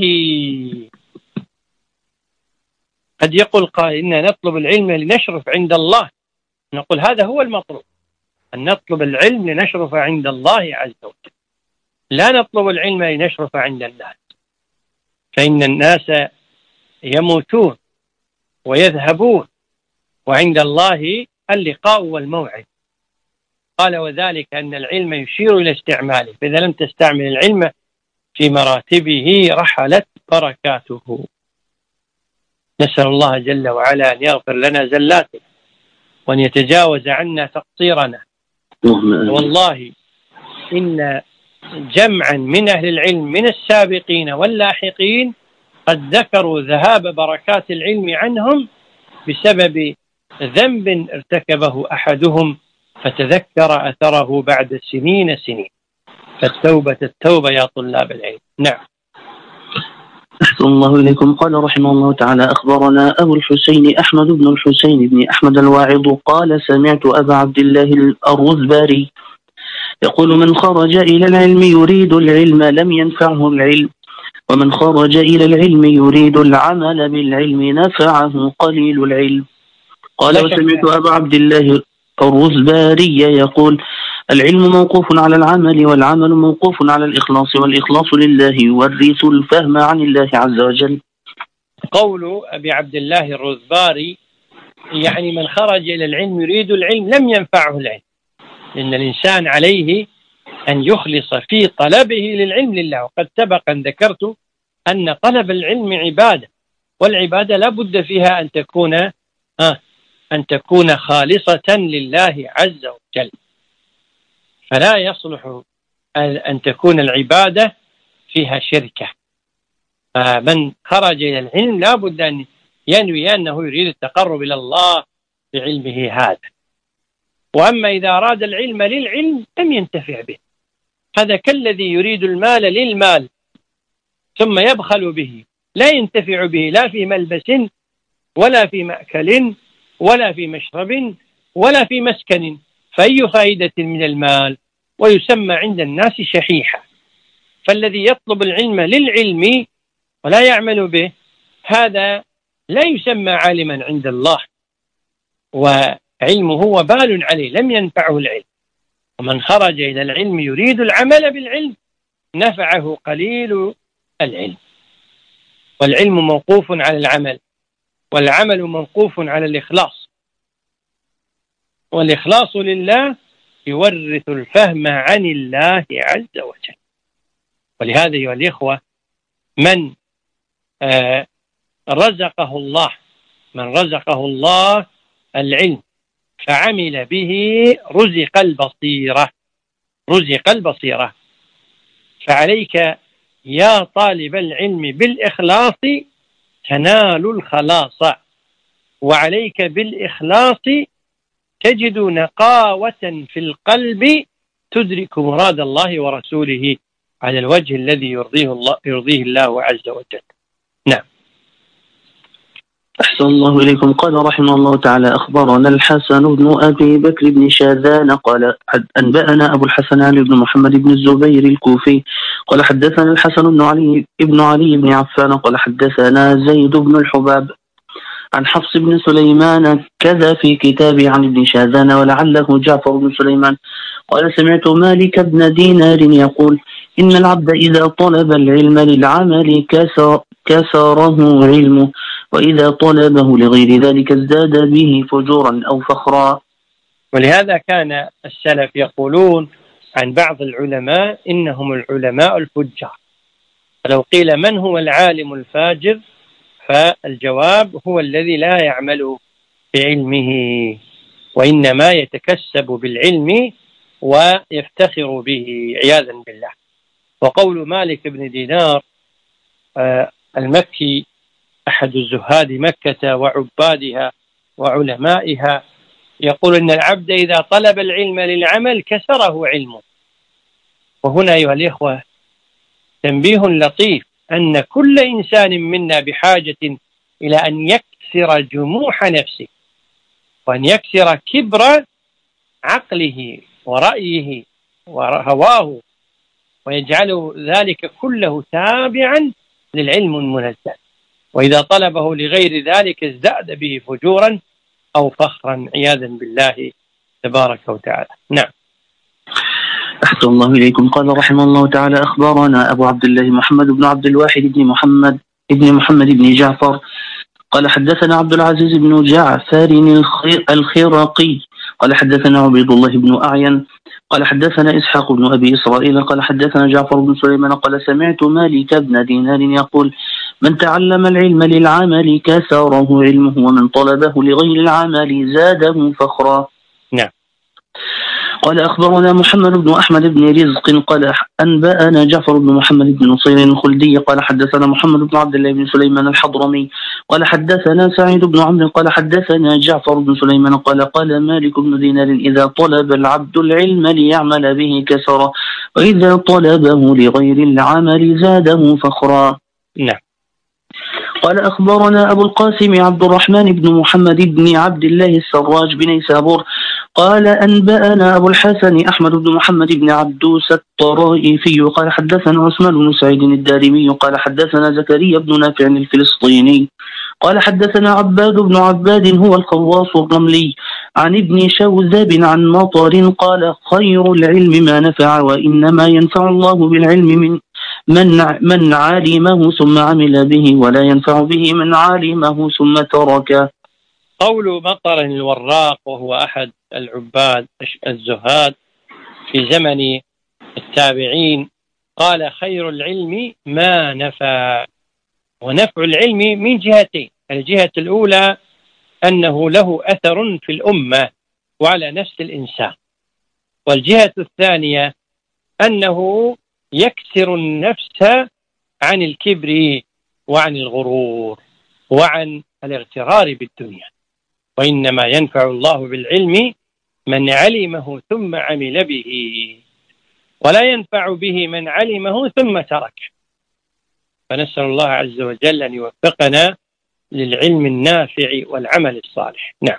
قد يقول قائل إننا نطلب العلم لنشرف عند الله. نقول هذا هو المطلوب، أن نطلب العلم لنشرف عند الله عز وجل، لا نطلب العلم لنشرف عند الناس، فإن الناس يموتون ويذهبون وعند الله اللقاء والموعد. قال وذلك أن العلم يشير إلى استعماله، فإذا لم تستعمل العلم في مراتبه رحلت بركاته. نسأل الله جل وعلا أن يغفر لنا زلاتنا وأن يتجاوز عنا تقصيرنا. والله إن جمعا من أهل العلم من السابقين واللاحقين قد ذكروا ذهاب بركات العلم عنهم بسبب ذنب ارتكبه أحدهم فتذكر أثره بعد سنين. فالتوبة التوبة يا طلاب العلم. نعم. أحسن الله إليكم. قال رحمه الله تعالى: أخبرنا أبو الحسين أحمد بن الحسين بن أحمد الواعظ قال: سمعت أبا عبد الله الرزباري يقول: من خرج إلى العلم يريد العلم لم ينفعه العلم، ومن خرج إلى العلم يريد العمل بالعلم نفعه قليل العلم. قال: وسمعت أبا عبد الله الرزباري يقول: العلم موقوف على العمل، والعمل موقوف على الإخلاص، والإخلاص لله يورث الفهم عن الله عز وجل. قول أبي عبد الله الرزباري يعني من خرج إلى العلم يريد العلم لم ينفعه العلم، لأن الإنسان عليه أن يخلص في طلبه للعلم لله. وقد سبق أن ذكرت أن طلب العلم عبادة، والعبادة لا بد فيها أن تكون خالصة لله عز وجل، فلا يصلح أن تكون العبادة فيها شركة. فمن خرج إلى العلم لا بد أن ينوي أنه يريد التقرب إلى الله بعلمه هذا. وأما إذا أراد العلم للعلم لم ينتفع به. هذا كالذي يريد المال للمال ثم يبخل به، لا ينتفع به لا في ملبس ولا في مأكل ولا في مشرب ولا في مسكن، فأي فائدة من المال؟ ويسمى عند الناس شحيحا. فالذي يطلب العلم للعلم ولا يعمل به هذا لا يسمى عالما عند الله، وعلمه وبال عليه لم ينفعه العلم. ومن خرج إلى العلم يريد العمل بالعلم نفعه قليل العلم. والعلم موقوف على العمل، والعمل موقوف على الإخلاص، والإخلاص لله يورث الفهم عن الله عز وجل. ولهذا أيها الإخوة من رزقه الله العلم فعمل به رزق البصيرة. فعليك يا طالب العلم بالإخلاص تنال الخلاص، وعليك بالإخلاص تجد نقاوة في القلب تدرك مراد الله ورسوله على الوجه الذي يرضيه الله عز وجل. نعم. أحسن الله إليكم. قال رحمه الله تعالى: أخبرنا الحسن بن أبي بكر بن شاذان قال أنبأنا أبو الحسن علي بن محمد بن الزبير الكوفي قال حدثنا الحسن بن علي بن عفان قال حدثنا زيد بن الحباب عن حفص بن سليمان كذا في كتابه عن ابن شاذان ولعله جعفر بن سليمان قال سمعت مالك بن دينار يقول: إن العبد إذا طلب العلم للعمل كسره علمه، وإذا طلبه لغير ذلك ازداد به فجورا أو فخرا. ولهذا كان السلف يقولون عن بعض العلماء إنهم العلماء الفجار. فلو قيل من هو العالم الفاجر فالجواب هو الذي لا يعمل بعلمه وإنما يتكسب بالعلم ويفتخر به عياذا بالله. وقول مالك بن دينار المكي أحد الزهاد مكة وعبادها وعلمائها يقول إن العبد إذا طلب العلم للعمل كسره علمه. وهنا أيها الإخوة تنبيه لطيف أن كل إنسان منا بحاجة إلى أن يكسر جموح نفسه وأن يكسر كبر عقله ورأيه وهواه ويجعل ذلك كله تابعا للعلم المنزل، وإذا طلبه لغير ذلك ازداد به فجورا أو فخرا عياذا بالله تبارك وتعالى. نعم. أحسن الله إليكم. قال رحمه الله تعالى: أخبرنا أبو عبد الله محمد بن عبد الواحد بن محمد بن جعفر قال حدثنا عبد العزيز بن جعفر الخرقي قال حدثنا عبيد الله بن أعين قال حدثنا إسحاق بن أبي إسرائيل قال حدثنا جعفر بن سليمان قال سمعت مالك بن دينار يقول: من تعلم العلم للعمل كسره علمه، ومن طلبه لغير العمل زاده فخرا. نعم. قال أخبرنا محمد بن أحمد بن رزق قال أنبأنا جعفر بن محمد بن نصير الخلدي قال حدثنا محمد بن عبد الله بن سليمان الحضرمي قال حدثنا سعيد بن عمرو قال حدثنا جعفر بن سليمان قال مالك بن دينار: إذا طلب العبد العلم ليعمل به كسره، وإذا طلبه لغير العمل زاده فخرا. نعم. قال أخبرنا أبو القاسم عبد الرحمن بن محمد بن عبد الله السراج بن سابور قال أنبأنا أبو الحسن أحمد بن محمد بن عبدوس الطرائفي قال حدثنا عثمان بن سعيد الدارمي قال حدثنا زكريا بن نافع الفلسطيني قال حدثنا عباد بن عباد هو الخواص الرملي عن ابن شوذب عن مطر قال: خير العلم ما نفع، وإنما ينفع الله بالعلم من علمه ثم عمل به، ولا ينفع به من علمه ثم تركه. قول مطر الوراق وهو أحد العباد الزهاد في زمن التابعين قال: خير العلم ما نفع. ونفع العلم من جهتين: الجهة الأولى أنه له أثر في الأمة وعلى نفس الإنسان، والجهة الثانية أنه يكسر النفس عن الكبر وعن الغرور وعن الاغترار بالدنيا. وإنما ينفع الله بالعلم من علمه ثم عمل به، ولا ينفع به من علمه ثم تركه. فنسأل الله عز وجل أن يوفقنا للعلم النافع والعمل الصالح. نعم.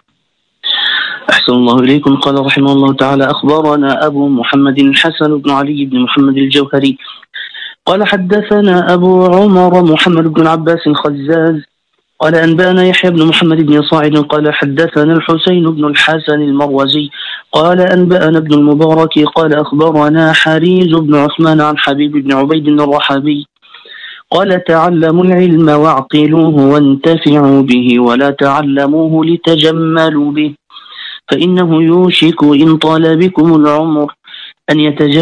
أحسن الله إليكم. قال رحمه الله تعالى: أخبرنا أبو محمد الحسن بن علي بن محمد الجوهري قال حدثنا أبو عمر محمد بن العباس الخزاز قال أنبأنا يحيى بن محمد بن صاعد قال حدثنا الحسين بن الحسن المروزي قال أنبأنا ابن المبارك قال أخبرنا حريز بن عثمان عن حبيب بن عبيد الرحابي قال: تعلموا العلم واعقلوه وانتفعوا به، ولا تعلموه لتجملوا به، فإنه يوشك إن طال بكم العمر أن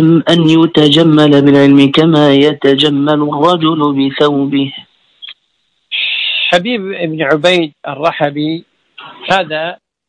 يتجمل بالعلم كما يتجمل الرجل بثوبه. حبيب بن عبيد الرحبي هذا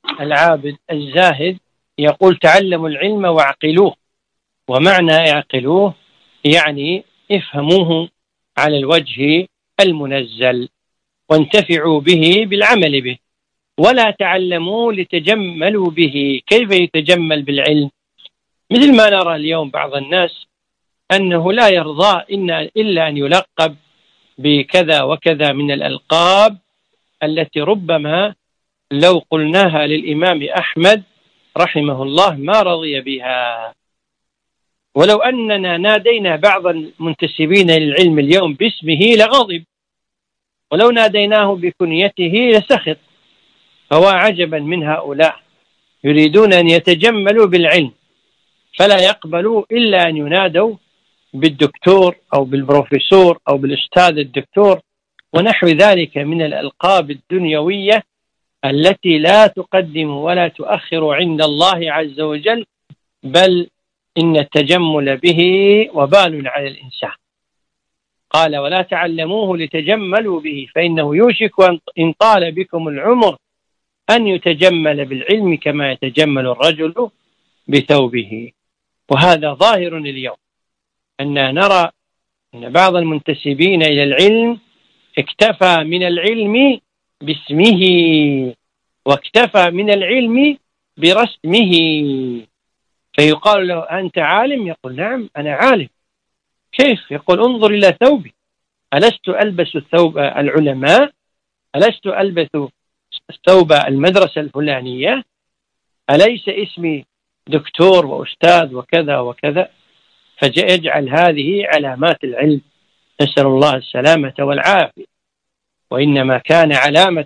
العابد الزاهد يقول تعلموا العلم واعقلوه، ومعنى اعقلوه يعني افهموه على الوجه المنزل وانتفعوا به بالعمل به، ولا تعلموا لتجملوا به. كيف يتجمل بالعلم؟ مثل ما نرى اليوم بعض الناس أنه لا يرضى إلا أن يلقب بكذا وكذا من الألقاب التي ربما لو قلناها للإمام أحمد رحمه الله ما رضي بها. ولو أننا نادينا بعض المنتسبين للعلم اليوم باسمه لغضب، ولو ناديناه بكنيته لسخط. فوا عجبا من هؤلاء يريدون أن يتجملوا بالعلم، فلا يقبلوا إلا أن ينادوا بالدكتور أو بالبروفيسور أو بالأستاذ الدكتور ونحو ذلك من الألقاب الدنيوية التي لا تقدم ولا تؤخر عند الله عز وجل، بل إن التجمل به وبال على الإنسان. قال ولا تعلموه لتجملوا به فإنه يوشك إن طال بكم العمر أن يتجمل بالعلم كما يتجمل الرجل بثوبه. وهذا ظاهر اليوم، أن نرى أن بعض المنتسبين إلى العلم اكتفى من العلم باسمه واكتفى من العلم برسمه، فيقال له أنت عالم؟ يقول نعم أنا عالم. كيف؟ يقول انظر إلى ثوبي، ألست ألبس ثوب العلماء؟ ألست ألبس ثوب المدرسة الفلانية؟ أليس اسمي دكتور وأستاذ وكذا وكذا؟ فيجعل هذه علامات العلم، نسأل الله السلامة والعافية. وإنما كان علامة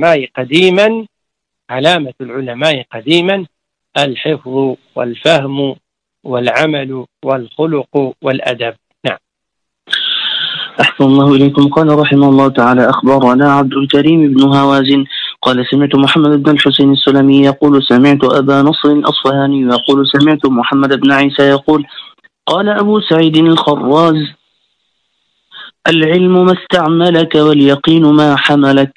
العلماء قديما الحفظ والفهم والعمل والخلق والأدب. نعم. أحسن الله إليكم. قال رحمه الله تعالى أخبرنا عبد الكريم بن هوازن قال سمعت محمد بن الحسين السلمي يقول سمعت أبا نصر الأصفهاني يقول سمعت محمد بن عيسى يقول قال أبو سعيد الخراز العلم ما استعملك واليقين ما حملك.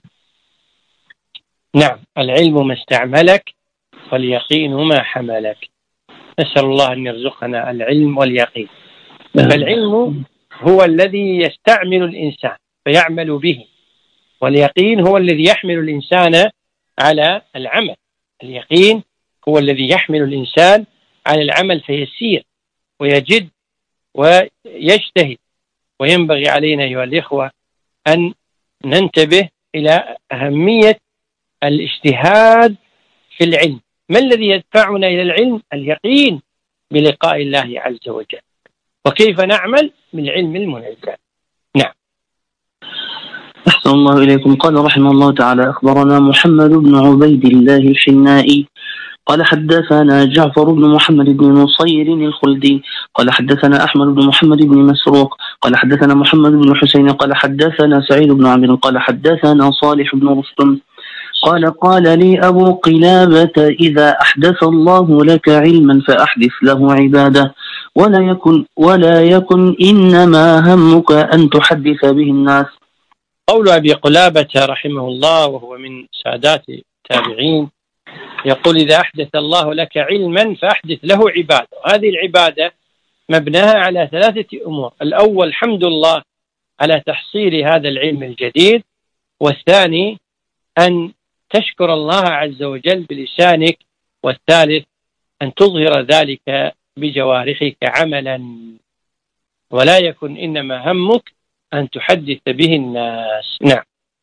نعم، العلم ما استعملك واليقين ما حملك. نسأل الله أن يرزقنا العلم واليقين. فالعلم هو الذي يستعمل الإنسان فيعمل به، واليقين هو الذي يحمل الإنسان على العمل. اليقين هو الذي يحمل الإنسان على العمل فيسير ويجد ويجتهد. وينبغي علينا أيها الإخوة أن ننتبه إلى أهمية الاجتهاد في العلم. ما الذي يدفعنا إلى العلم؟ اليقين بلقاء الله عز وجل. وكيف نعمل؟ من علم المنزل. نعم. أحسن الله إليكم. قال رحمه الله تعالى أخبرنا محمد بن عبيد الله الحنائي قال حدثنا جعفر بن محمد بن نصير الخلدي قال حدثنا أحمد بن محمد بن مسروق قال حدثنا محمد بن حسين قال حدثنا سعيد بن عمرو قال حدثنا صالح بن رستم قال لي أبو قلابة إذا أحدث الله لك علما فأحدث له عبادة ولا يكن إنما همك أن تحدث به الناس. قول أبي قلابة رحمه الله وهو من سادات التابعين يقول إذا أحدث الله لك علما فأحدث له عبادة. هذه العبادة مبناها على 3 أمور. الأول حمد الله على تحصيل هذا العلم الجديد، والثاني أن تشكر الله عز وجل بلسانك، والثالث أن تظهر ذلك بجوارحك عملا، ولا يكن إنما همك أن تحدث به الناس. نعم.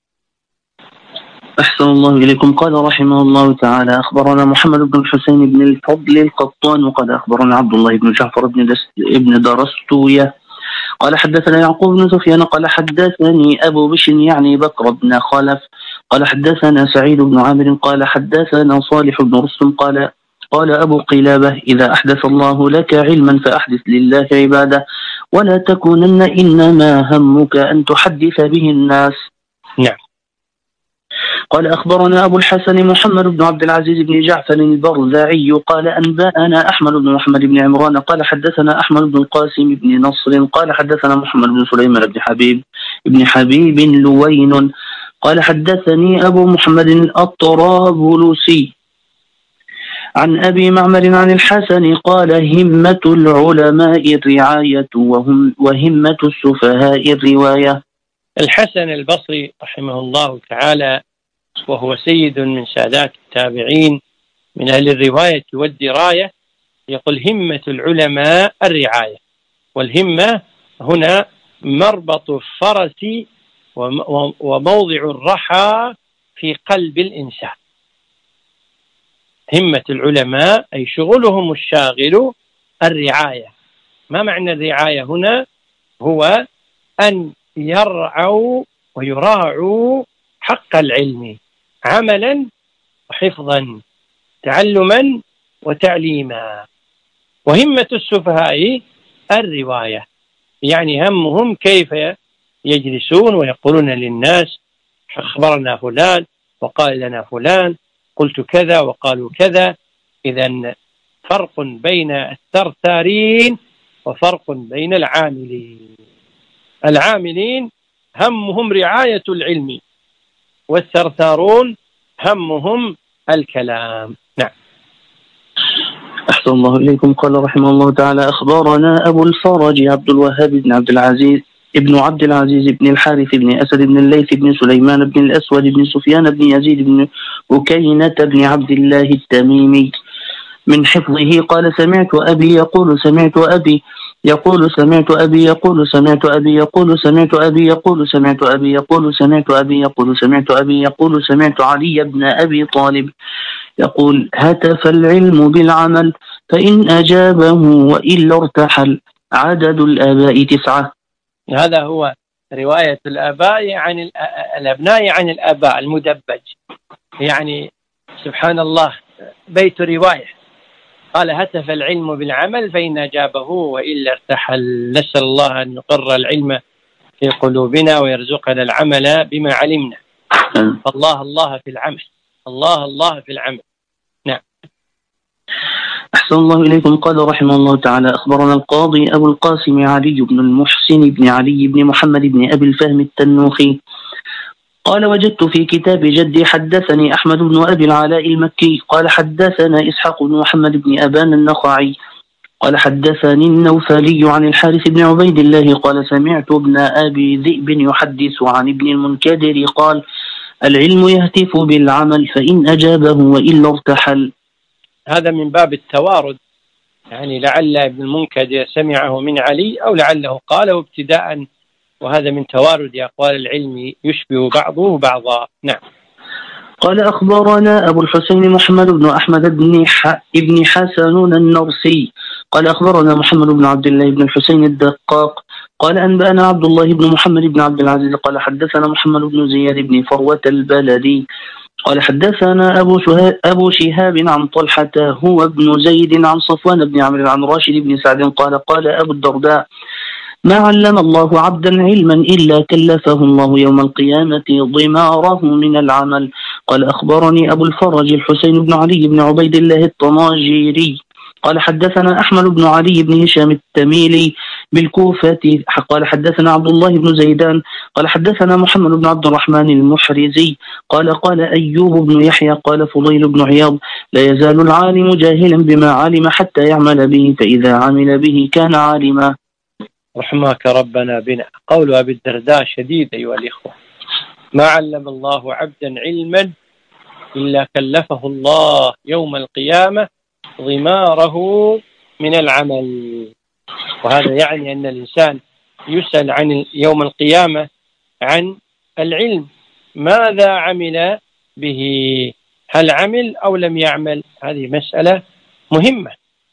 أحسن الله إليكم. قال رحمه الله تعالى أخبرنا محمد بن الحسين بن الفضل القطان وقد أخبرنا عبد الله بن جعفر بن درستوية قال حدثنا يعقوب بن سفيان قال حدثني أبو بشر يعني بكر بن خلف قال حدثنا سعيد بن عامر قال حدثنا صالح بن رستم قال أبو قلابة إذا أحدث الله لك علما فأحدث لله عبادة ولا تكونن إنما همك أن تحدث به الناس. نعم. قال أخبرنا أبو الحسن محمد بن عبد العزيز بن جعفر البرزاعي قال أنبأنا أحمد بن محمد بن عمران قال حدثنا أحمد بن القاسم بن نصر قال حدثنا محمد بن سليمان بن حبيب لوين قال حدثني أبو محمد الطرابلسي عن أبي معمر عن الحسن قال همة العلماء الرعاية وهمة السفهاء الرواية. الحسن البصري رحمه الله تعالى وهو سيد من سادات التابعين من أهل الرواية والدراية يقول همة العلماء الرعاية، والهمة هنا مربط الفرس وموضع الرحى في قلب الإنسان. همة العلماء أي شغلهم الشاغل الرعاية. ما معنى الرعاية هنا؟ هو أن يرعوا ويراعوا حق العلم عملا وحفظا، تعلما وتعليما. وهمة السفهاء الرواية، يعني همهم كيف يجلسون ويقولون للناس أخبرنا فلان وقال لنا فلان، قلت كذا وقالوا كذا. إذن فرق بين الثرثارين وفرق بين العاملين. العاملين همهم رعاية العلم، والثرثارون همهم الكلام. نعم. أحسن الله إليكم. قال رحمه الله تعالى أخبرنا أبو الفرج عبد الوهاب بن عبد العزيز بن الحارث بن أسد بن الليث بن سليمان بن الأسود بن سفيان بن يزيد بن بكينة بن عبد الله التميمي من حفظه قال سمعت أبي يقول سمعت أبي يقول سمعت أبي يقول سمعت أبي يقول سمعت أبي يقول سمعت أبي يقول سمعت أبي يقول سمعت أبي يقول سمعت علي بن أبي طالب يقول هتف العلم بالعمل فإن أجابه وإلا ارتحل عدد الآباء 9. هذا هو رواية الآباء عن الأبناء عن الآباء المدبج، يعني سبحان الله بيت رواية. قال هتف العلم بالعمل فإن أجابه وإلا ارتحل. نسأل الله أن يقر العلم في قلوبنا ويرزقنا العمل بما علمنا. الله في العمل، الله في العمل. نعم. أحسن الله إليكم. قال رحمه الله تعالى أخبرنا القاضي أبو القاسم علي بن المحسن بن علي بن محمد بن أبي الفهم التنوخي قال وجدت في كتاب جدي حدثني أحمد بن أبي العلاء المكي قال حدثنا إسحاق بن محمد بن أبان النخعي قال حدثني النوفلي عن الحارث بن عبيد الله قال سمعت ابن أبي ذئب يحدث عن ابن المنكدر قال العلم يهتف بالعمل فإن أجابه وإلا ارتحل. هذا من باب التوارد، يعني لعل ابن المنكدر سمعه من علي أو لعله قاله ابتداء، وهذا من توارد أقوال العلم يشبه بعضه بعضا. نعم. قال أخبرنا أبو الحسين محمد بن أحمد بن حسن النرسي قال أخبرنا محمد بن عبد الله بن الحسين الدقاق قال أنبأنا عبد الله بن محمد بن عبد العزيز قال حدثنا محمد بن زياد بن فروة البلدي قال حدثنا أبو شهاب عن طلحة هو ابن زيد عن صفوان بن عمرو عن راشد بن سعد قال أبو الدرداء ما علم الله عبدا علما إلا كلفه الله يوم القيامة ضماره من العمل. قال أخبرني أبو الفرج الحسين بن علي بن عبيد الله الطماجيري قال حدثنا أحمد بن علي بن هشام التميلي بالكوفة قال حدثنا عبد الله بن زيدان قال حدثنا محمد بن عبد الرحمن المحرزي قال أيوب بن يحيى قال فضيل بن عياض لا يزال العالم جاهلا بما علم حتى يعمل به فإذا عمل به كان عالما. رحمك ربنا بنا. قول أبي الدرداء شديد أيها الإخوة. ما علم الله عبدا علما إلا كلفه الله يوم القيامة ضماره من العمل. وهذا يعني أن الإنسان يسأل عن يوم القيامة عن العلم، ماذا عمل به، هل عمل أو لم يعمل. هذه مسألة مهمة،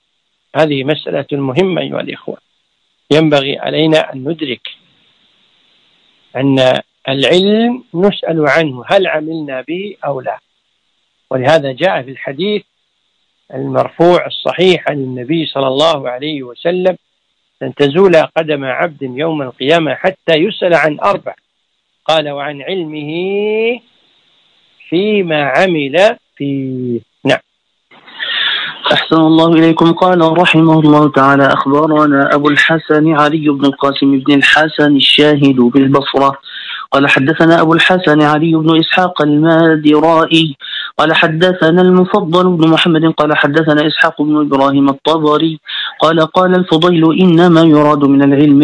هذه مسألة مهمة أيها الإخوة. ينبغي علينا أن ندرك أن العلم نسأل عنه هل عملنا به أو لا. ولهذا جاء في الحديث المرفوع الصحيح عن النبي صلى الله عليه وسلم لن تزول قدم عبد يوم القيامة حتى يسأل عن 4، قال وعن علمه فيما عمل فيه. نعم. أحسن الله إليكم. قال رحمه الله تعالى أخبرنا أبو الحسن علي بن القاسم بن الحسن الشاهد بالبصرة قال حدثنا أبو الحسن علي بن إسحاق المادرائي قال حدثنا المفضل بن محمد قال حدثنا إسحاق بن إبراهيم الطبري قال الفضيل إنما يراد من العلم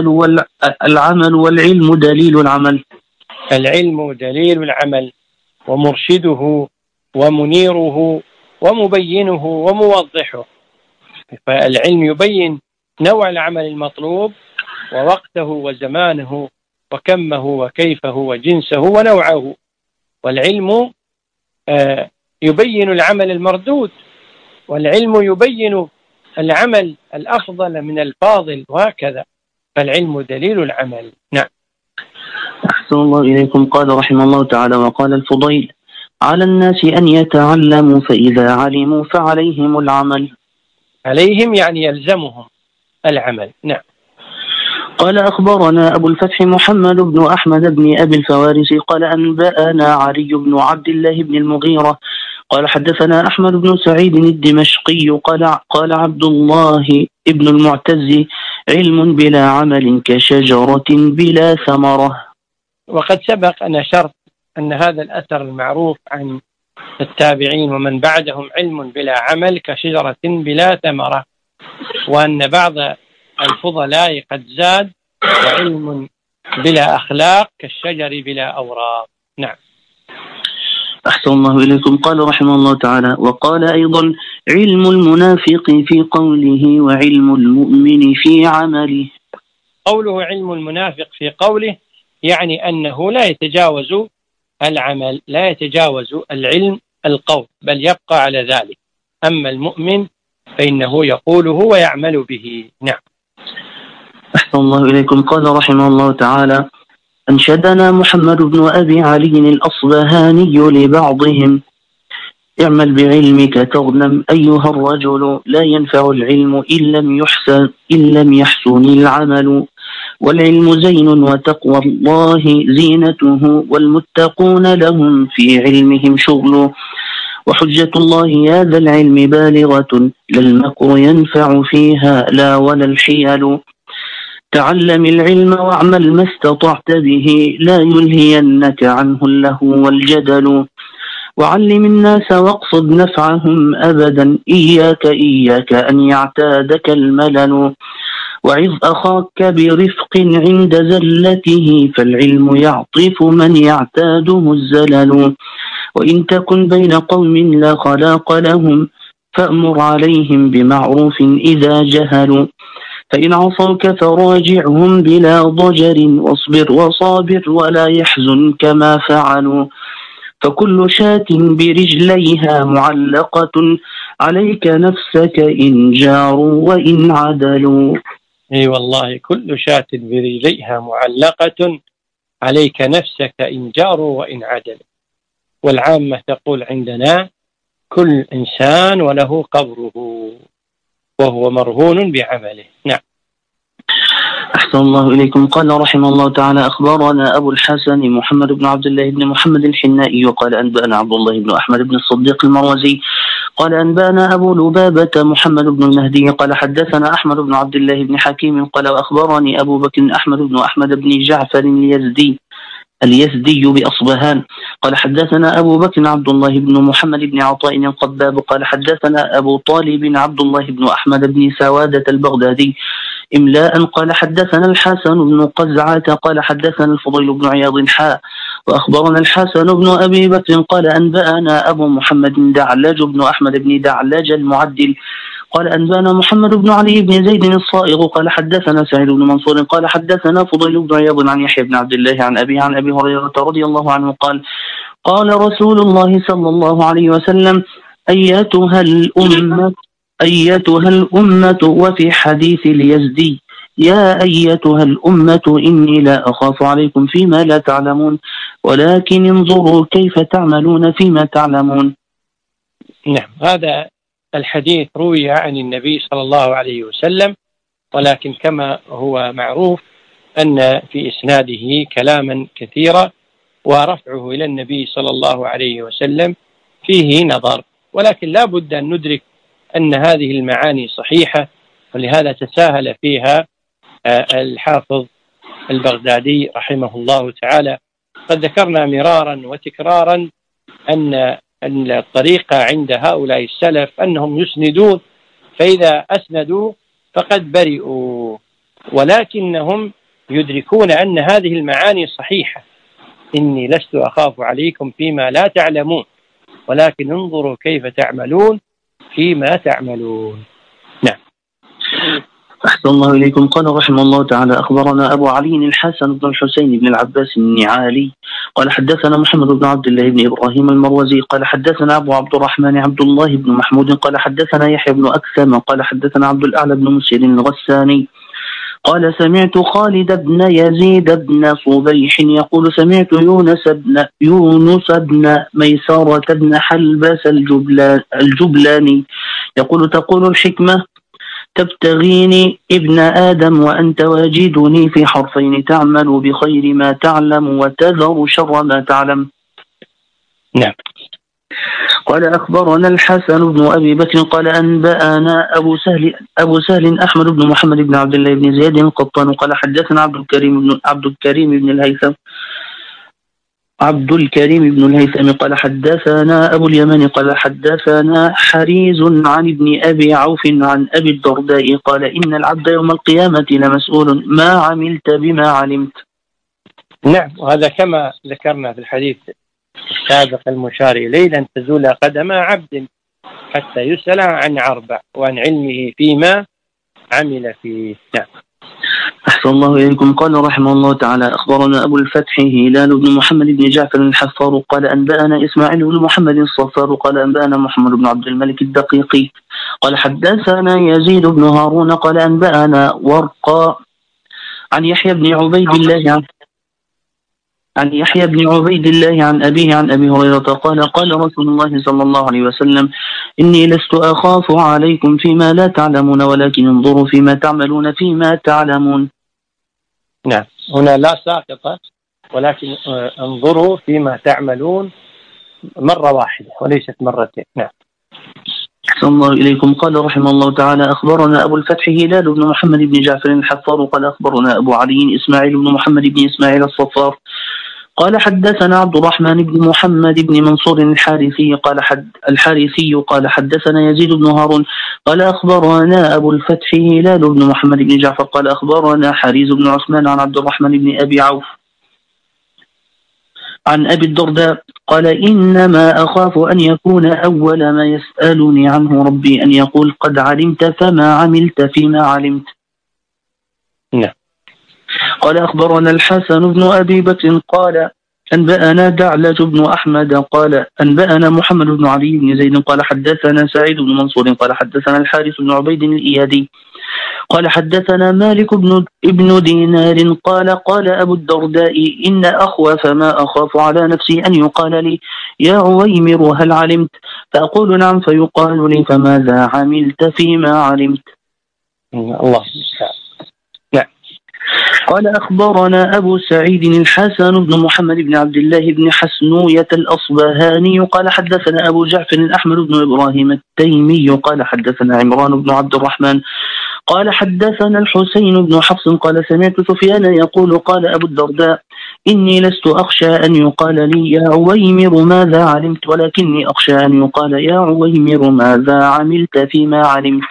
العمل والعلم دليل العمل. العلم دليل العمل ومرشده ومنيره ومبينه وموضحه. فالعلم يبين نوع العمل المطلوب ووقته وزمانه وكمه وكيفه وجنسه ونوعه، والعلم يبين العمل المردود، والعلم يبين العمل الأفضل من الفاضل، وهكذا. فالعلم دليل العمل. نعم. أحسن الله إليكم. قال رحمه الله تعالى: وقال الفضيل: على الناس أن يتعلموا فإذا علموا فعليهم العمل. عليهم يعني يلزمهم العمل. نعم. قال أخبرنا أبو الفتح محمد بن أحمد بن أبي الفوارس قال أنبأنا علي بن عبد الله بن المغيرة قال حدثنا أحمد بن سعيد الدمشقي قال عبد الله بن المعتز: علم بلا عمل كشجرة بلا ثمرة. وقد سبق أن أشرت أن هذا الأثر المعروف عن التابعين ومن بعدهم: علم بلا عمل كشجرة بلا ثمرة، وأن بعض الفضلاء قد زاد: وعلم بلا أخلاق كالشجر بلا أوراق. نعم. أحسن الله إليكم. قال رحمه الله تعالى: وقال أيضا: علم المنافق في قوله وعلم المؤمن في عمله. قوله علم المنافق في قوله يعني أنه لا يتجاوز العمل، لا يتجاوز العلم القول، بل يبقى على ذلك. أما المؤمن فإنه يقوله ويعمل به. نعم. أحسن الله إليكم. قال رحمه الله تعالى: أنشدنا محمد بن أبي علي الأصبهاني لبعضهم: اعمل بعلمك تغنم أيها الرجل، لا ينفع العلم إن لم يحسن العمل، والعلم زين وتقوى الله زينته، والمتقون لهم في علمهم شغل، وحجة الله هذا العلم بالغة، لا المكر ينفع فيها لا ولا الحيل، تعلم العلم واعمل ما استطعت به، لا يلهينك عنه اللهو والجدل، وعلم الناس واقصد نفعهم أبدا، إياك أن يعتادك الملل، وعظ أخاك برفق عند زلته، فالعلم يعطف من يعتاده الزلل، وإن تكن بين قوم لا خلاق لهم، فأمر عليهم بمعروف إذا جهلوا، فإن عصوك فراجعهم بلا ضجر، واصبر وصابر ولا يحزنك ما فعلوا، فكل شاة برجليها معلقة، عليك نفسك إن جاروا وإن عدلوا. أي والله، كل شاة برجليها معلقة، عليك نفسك إن جاروا وإن عدلوا. والعامة تقول عندنا: كل إنسان وله قبره، وهو مرهون بعمله. نعم. أحسن الله إليكم. قال رحمه الله تعالى: أخبرنا أبو الحسن محمد بن عبد الله بن محمد الحنائي قال أنبأنا عبد الله بن أحمد بن الصديق المروزي قال أنبأنا أبو لبابة محمد بن المهدي قال حدثنا أحمد بن عبد الله بن حكيم قال وأخبرني أبو بكر أحمد بن أحمد بن جعفر اليزدي بأصبهان قال حدثنا أبو بكر عبد الله بن محمد بن عطاء القباب قال حدثنا أبو طالب عبد الله بن أحمد بن سوادة البغدادي إملاء قال حدثنا الحسن بن قزعة قال حدثنا الفضيل بن عياض حاء وأخبرنا الحسن بن أبي بكر قال أنبأنا أبو محمد دعلج بن أحمد بن دعلج المعدل قال أنبأنا محمد بن علي بن زيد الصائغ قال حدثنا سعيد بن منصور قال حدثنا فضيل بن عياض عن يحيى بن عبد الله عن أبي هريرة رضي الله عنه قال قال رسول الله صلى الله عليه وسلم أيتها الأمة وفي حديث اليزدي يا أيتها الأمة إني لا أخاف عليكم فيما لا تعلمون ولكن انظروا كيف تعملون فيما تعلمون. نعم، هذا الحديث روي عن النبي صلى الله عليه وسلم، ولكن كما هو معروف أن في إسناده كلاما كثيرا، ورفعه إلى النبي صلى الله عليه وسلم فيه نظر، ولكن لا بد أن ندرك أن هذه المعاني صحيحة، ولهذا تساهل فيها الحافظ البغدادي رحمه الله تعالى. قد ذكرنا مرارا وتكرارا أن الطريقة عند هؤلاء السلف أنهم يسندون، فإذا أسندوا فقد برئوا، ولكنهم يدركون أن هذه المعاني صحيحة: إني لست أخاف عليكم فيما لا تعلمون، ولكن انظروا كيف تعملون فيما تعملون. نعم. أحسن الله إليكم. قال رحمه الله تعالى: أخبرنا أبو علي الحسن بن الحسين بن العباس النعالي قال حدثنا محمد بن عبد الله بن إبراهيم المروزي قال حدثنا أبو عبد الرحمن عبد الله بن محمود قال حدثنا يحيى بن أكثم قال حدثنا عبد الأعلى بن مسير الغساني قال سمعت خالد بن يزيد بن صبيح يقول سمعت يونس بن ميسرة بن حلبس الجبلاني يقول: تقول الحكمة: تبتغيني ابن آدم وأنت واجدني في حرفين، تعمل بخير ما تعلم وتذر شر ما تعلم. نعم. قال أخبرنا الحسن بن أبي بكر قال أنبأنا أبو سهل أحمد بن محمد بن عبد الله بن زياد القطان قال حدثنا عبد الكريم بن الهيثم قال حدثنا أبو اليمان قال حدثنا حريز عن ابن أبي عوف عن أبي الدرداء قال: إن العبد يوم القيامة لمسؤول ما عملت بما علمت. نعم، وهذا كما ذكرنا في الحديث السابق المشار إليه: لن تزول قدم عبد حتى يسأل عن 4 وعن علمه فيما عمل فيه. نعم. أحسن الله إليكم. قال رحمه الله تعالى: أخبرنا أبو الفتح هلال بن محمد بن جعفر الحفار قال أنبأنا إسماعيل بن محمد الصفار قال أنبأنا محمد بن عبد الملك الدقيقي قال حدثنا يزيد بن هارون قال أنبأنا ورقا عن يحيى بن عبيد الله عن أبيه عن أبي هريرة قال رسول الله صلى الله عليه وسلم: إني لست أخاف عليكم فيما لا تعلمون، ولكن انظروا فيما تعملون فيما تعلمون. نعم، هنا لا ساقطة، ولكن انظروا فيما تعملون مرة واحدة وليست مرتين. نعم. أحسن الله إليكم. قال رحمه الله تعالى: أخبرنا أبو الفتح هلال بن محمد بن جعفر الحفار قال أخبرنا أبو علي إسماعيل بن محمد بن إسماعيل الصفار قال حدثنا عبد الرحمن بن محمد بن منصور الحارثي قال حدثنا يزيد بن هارون قال أخبرنا أبو الفتح هلال بن محمد بن جعفر قال أخبرنا حريز بن عثمان عن عبد الرحمن بن أبي عوف عن أبي الدرداء قال: إنما أخاف أن يكون أول ما يسألني عنه ربي أن يقول قد علمت فما عملت فيما علمت. نعم. قال أخبرنا الحسن بن أبي بكر قال أنبأنا دعلة بن أحمد قال أنبأنا محمد بن علي بن زيد قال حدثنا سعيد بن منصور قال حدثنا الحارث بن عبيد الإيادي قال حدثنا مالك ابن دينار قال أبو الدرداء: إن أخوف ما أخاف على نفسي أن يقال لي يا عويمر هل علمت؟ فأقول نعم، فيقال لي فماذا عملت فيما علمت؟ الله. قال أخبرنا أبو سعيد الحسن بن محمد بن عبد الله بن حسنوية الأصبهاني قال حدثنا أبو جعفر أحمد بن إبراهيم التيمي قال حدثنا عمران بن عبد الرحمن قال حدثنا الحسين بن حفص قال سمعت سفيان يقول قال أبو الدرداء: إني لست أخشى أن يقال لي يا عويمر ماذا علمت، ولكني أخشى أن يقال يا عويمر ماذا عملت فيما علمت.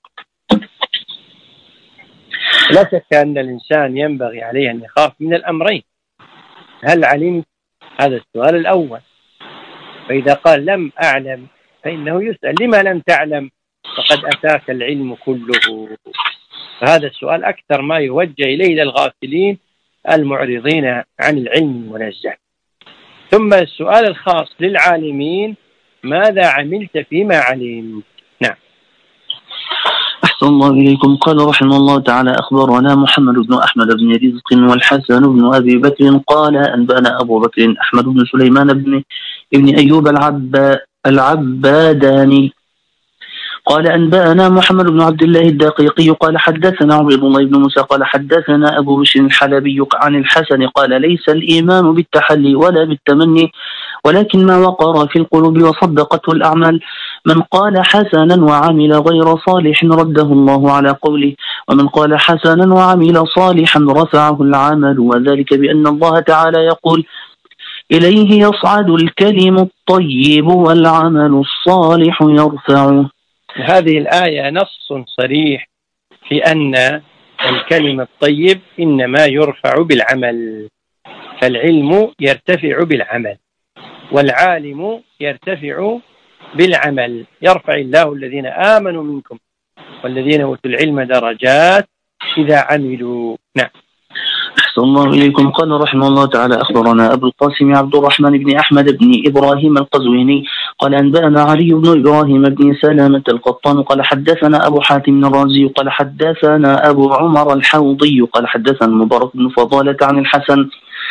لا شك أن الإنسان ينبغي عليه أن يخاف من الأمرين: هل علمت؟ هذا السؤال الأول. فإذا قال لم أعلم فإنه يسأل لما لم تعلم فقد أتاك العلم كله. فهذا السؤال أكثر ما يوجه إليه للغافلين المعرضين عن العلم المنزه. ثم السؤال الخاص للعالمين: ماذا عملت فيما علمت؟ نعم. أحسن الله إليكم. قال رحمه الله تعالى: أخبرنا محمد بن أحمد بن رزق والحسن بن أبي بكر قال أنبأنا أبو بكر أحمد بن سليمان بن أيوب العباداني قال أنبأنا محمد بن عبد الله الدقيقي قال حدثنا عبيد الله بن موسى قال حدثنا أبو بشر الحلبي عن الحسن قال ليس الإيمان بالتحلي ولا بالتمني ولكن ما وقر في القلوب وصدقته الأعمال. من قال حسنا وعمل غير صالح رده الله على قوله، ومن قال حسنا وعمل صالحا رفعه العمل، وذلك بأن الله تعالى يقول إليه يصعد الكلم الطيب والعمل الصالح يرفعه. هذه الآية نص صريح في أن الكلم الطيب إنما يرفع بالعمل، فالعلم يرتفع بالعمل والعالم يرتفع بالعمل. يرفع الله الذين آمنوا منكم والذين أوتوا العلم درجات إذا عملوا. نعم. أحسن الله إليكم. قال رحمه الله تعالى أخبرنا أبو القاسم عبد الرحمن بن أحمد بن إبراهيم القزويني قال أنبأنا علي بن إبراهيم بن سلامة القطان قال حدثنا أبو حاتم الرازي قال حدثنا أبو عمر الحوضي قال حدثنا مبارك بن فضالة عن الحسن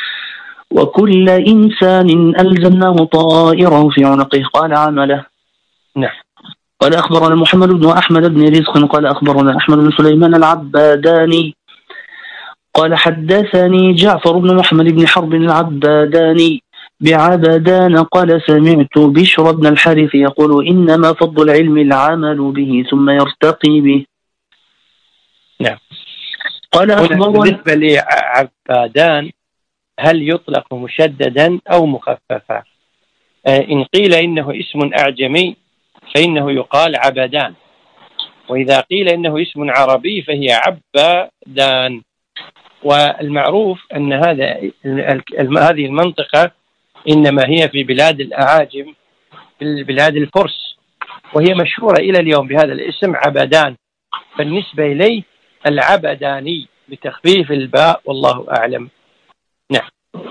وكل إنسان ألزمناه طائره في عنقه قال عمله. نعم. قال أخبرنا محمد بن أحمد بن رزق قال أخبرنا أحمد بن سليمان العباداني قال حدثني جعفر بن محمد بن حرب العباداني بعبدان قال سمعت بشر بن الحارث يقول إنما فضل العلم العمل به ثم يرتقي به. نعم. قال بالنسبة لعبادان هل يطلق مشددا أو مخففا؟ إن قيل إنه اسم أعجمي فإنه يقال عبدان، وإذا قيل إنه اسم عربي فهي عبدان. والمعروف أن هذه المنطقة إنما هي في بلاد الأعاجم، في بلاد الفرس، وهي مشهورة إلى اليوم بهذا الاسم عبدان، فالنسبة إليه العبداني بتخفيف الباء والله أعلم. نعم.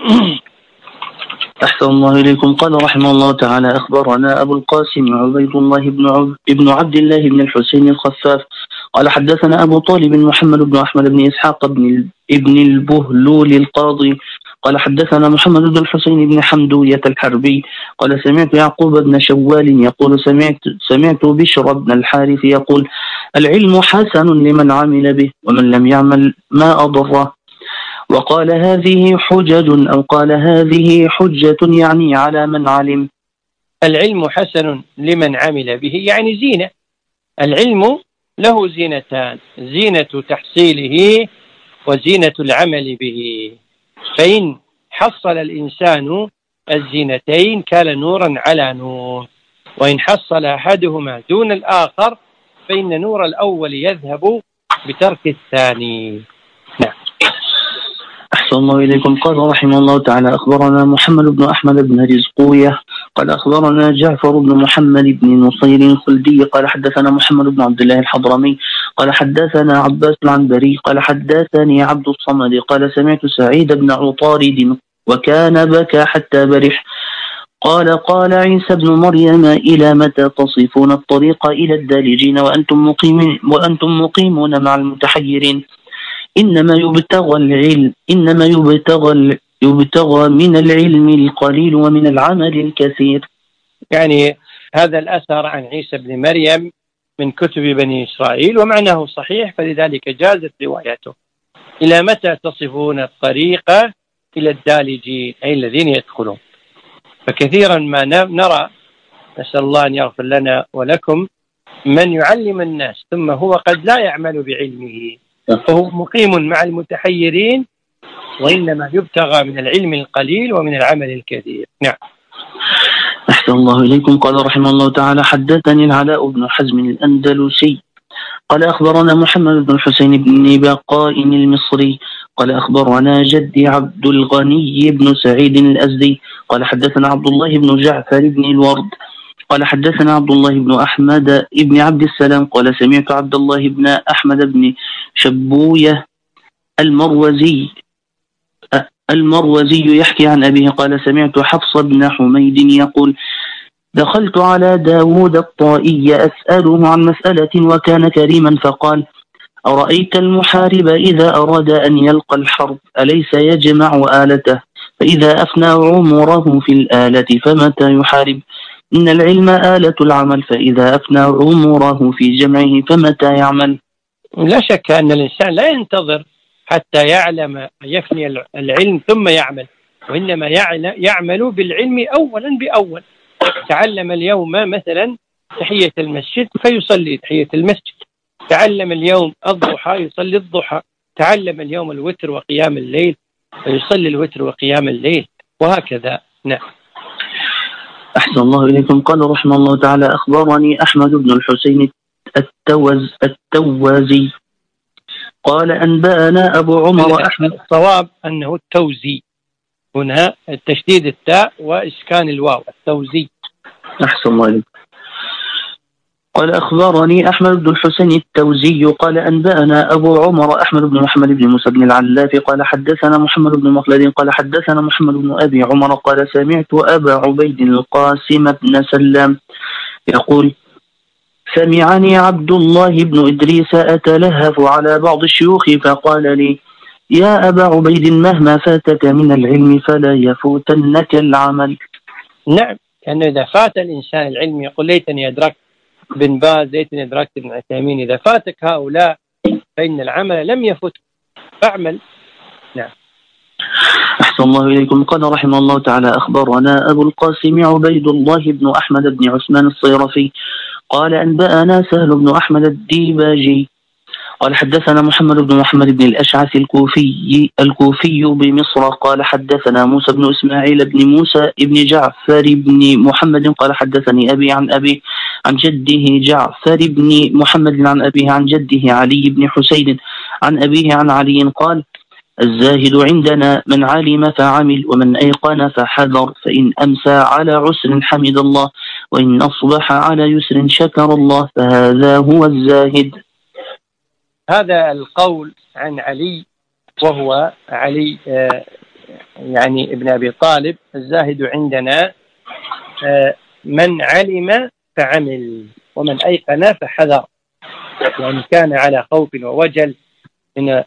أحسن الله إليكم. قال رحمه الله تعالى أخبرنا أبو القاسم عبيد الله بن عبد الله بن الحسين الخفاف قال حدثنا أبو طالب محمد بن أحمد بن إسحاق ابن البهلول القاضي قال حدثنا محمد بن الحسين بن حمدوية الحربي قال سمعت يعقوب بن شوال يقول سمعت بشر بن الحارث يقول العلم حسن لمن عمل به ومن لم يعمل ما أضره. وقال هذه حجج أو قال هذه حجة يعني على من علم. العلم حسن لمن عمل به يعني زينة. العلم له زينتان، زينة تحصيله وزينة العمل به، فإن حصل الإنسان الزينتين كان نورا على نور، وإن حصل أحدهما دون الآخر فإن نور الأول يذهب بترك الثاني. نعم. أحسن الله إليكم. قال رحمه الله تعالى أخبرنا محمد بن أحمد بن رزقوية قال أخبرنا جعفر بن محمد بن نصير الخلدي قال حدثنا محمد بن عبد الله الحضرمي قال حدثنا عباس العنبري قال حدثني عبد الصمد قال سمعت سعيد بن عطارد وكان بكى حتى برح قال عيسى بن مريم إلى متى تصفون الطريق إلى الدالجين وأنتم مقيمون مع المتحيرين. إنما يبتغى من العلم القليل ومن العمل الكثير. يعني هذا الأثر عن عيسى بن مريم من كتب بني إسرائيل ومعناه صحيح، فلذلك جازت روايته. إلى متى تصفون الطريق إلى الدالجين أي الذين يدخلون؟ فكثيرا ما نرى، نسأل الله أن يغفر لنا ولكم، من يعلم الناس ثم هو قد لا يعمل بعلمه، فهو مقيم مع المتحيرين، وإنما يبتغى من العلم القليل ومن العمل الكثير. نعم. أحسن الله إليكم. قال رحمه الله تعالى حدثني العلاء بن حزم الأندلسي قال أخبرنا محمد بن الحسين بن بقاء المصري قال أخبرنا جدي عبد الغني بن سعيد الأزدي قال حدثنا عبد الله بن جعفر بن الورد قال حدثنا عبد الله بن أحمد بن عبد السلام قال سمعت عبد الله بن أحمد بن شبوية المروزي يحكي عن أبيه قال سمعت حفص بن حميد يقول دخلت على داود الطائي أسأله عن مسألة وكان كريما فقال أرأيت المحارب إذا أراد أن يلقى الحرب أليس يجمع آلته فإذا أفنى عمره في الآلة فمتى يحارب؟ إن العلم آلة العمل، فإذا أفنى عمره في جمعه فمتى يعمل؟ لا شك أن الإنسان لا ينتظر حتى يعلم يفني العلم ثم يعمل، وإنما يعمل بالعلم أولا بأول. تعلم اليوم مثلا تحية المسجد فيصلي تحية المسجد، تعلم اليوم الضحى يصلي الضحى، تعلم اليوم الوتر وقيام الليل فيصلي الوتر وقيام الليل، وهكذا. نعم. أحسن الله إليكم. قال رحمه الله تعالى: أخبرني أحمد بن الحسين التوازي قال أنبأنا أبو عمر أحمد. الصواب أنه التوزي، هنا التشديد التاء وإسكان الواو، التوزي. أحسن الله إليكم. قال أخبرني أحمد بن الحسين التوزي قال أنبأنا أبو عمر أحمد بن محمد بن موسى بن العلاف قال حدثنا محمد بن مخلد قال حدثنا محمد بن أبي عمر قال سمعت أبا عبيد القاسم بن سلام يقول: سمعني عبد الله بن إدريس أتلهف على بعض الشيوخ فقال لي: يا أبا عبيد مهما فاتك من العلم فلا يفوتنك العمل. نعم، لأنه إذا فات الإنسان العلم يقول: ليتني أدركت بن باز، ليتني أدركت ابن عثيمين. إذا فاتك هؤلاء فإن العمل لم يفت، فاعمل. نعم. أحسن الله إليكم. قال رحمه الله تعالى: أخبرنا أبو القاسم عبيد الله بن أحمد بن عثمان الصيرفي قال أنبأنا سهل بن أحمد الديباجي قال حدثنا محمد بن محمد بن الأشعث الكوفي بمصر قال حدثنا موسى بن إسماعيل بن موسى بن جعفر بن محمد قال حدثني أبي عن أبي عن جده جعفر بن محمد عن أبيه عن جده علي بن حسين عن أبيه عن علي قال: الزاهد عندنا من علم فعمل ومن أيقن فحذر، فإن أمسى على عسر حمد الله وإن أصبح على يسر شكر الله، فهذا هو الزاهد. هذا القول عن علي، وهو علي يعني ابن أبي طالب: الزاهد عندنا من علم فعمل ومن أيقن فحذر، يعني كان على خوف ووجل من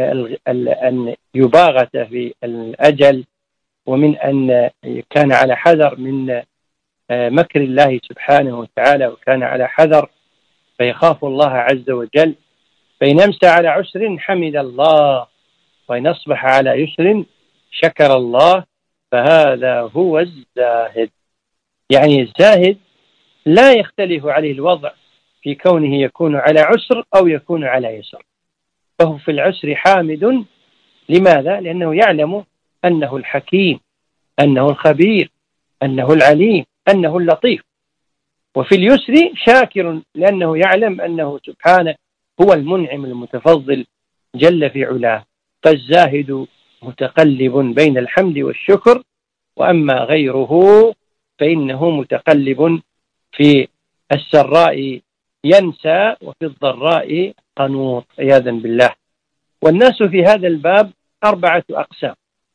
أن يباغت في الأجل، ومن أن كان على حذر من مكر الله سبحانه وتعالى، وكان على حذر فيخاف الله عز وجل. فإن أمسى على عسر حمد الله وإن أصبح على يسر شكر الله، فهذا هو الزاهد. يعني الزاهد لا يختلف عليه الوضع في كونه يكون على عسر أو يكون على يسر، فهو في العسر حامد. لماذا؟ لأنه يعلم أنه الحكيم، أنه الخبير، أنه العليم، أنه اللطيف. وفي اليسر شاكر لأنه يعلم أنه سبحانه هو المنعم المتفضل جل في علاه. فالزاهد متقلب بين الحمد والشكر، وأما غيره فإنه متقلب في السراء ينسى وفي الضراء قنوط عياذا بالله. والناس في هذا الباب 4 أقسام: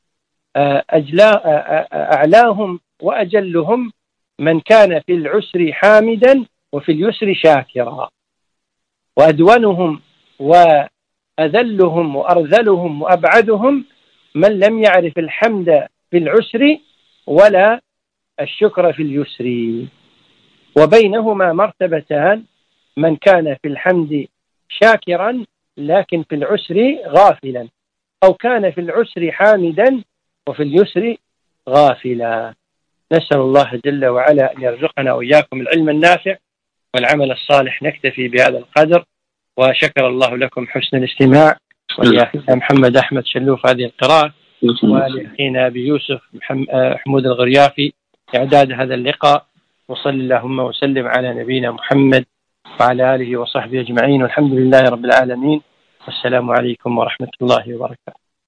أعلاهم وأجلهم من كان في العسر حامدا وفي اليسر شاكرا، وأدونهم وأذلهم وأرذلهم وأبعدهم من لم يعرف الحمد في العسر ولا الشكر في اليسر. وبينهما مرتبتان: من كان في الحمد شاكرا لكن في العسر غافلا، أو كان في العسر حامدا وفي اليسر غافلا. نسأل الله جل وعلا أن يرزقنا وإياكم العلم النافع والعمل الصالح. نكتفي بهذا القدر، وشكر الله لكم حسن الاستماع، ولأخينا محمد أحمد شلوف هذه القراءة، ولأخينا أبي يوسف حمود الغريافي إعداد هذا اللقاء. وصل اللهم وسلم على نبينا محمد وعلى آله وصحبه أجمعين، والحمد لله رب العالمين، والسلام عليكم ورحمة الله وبركاته.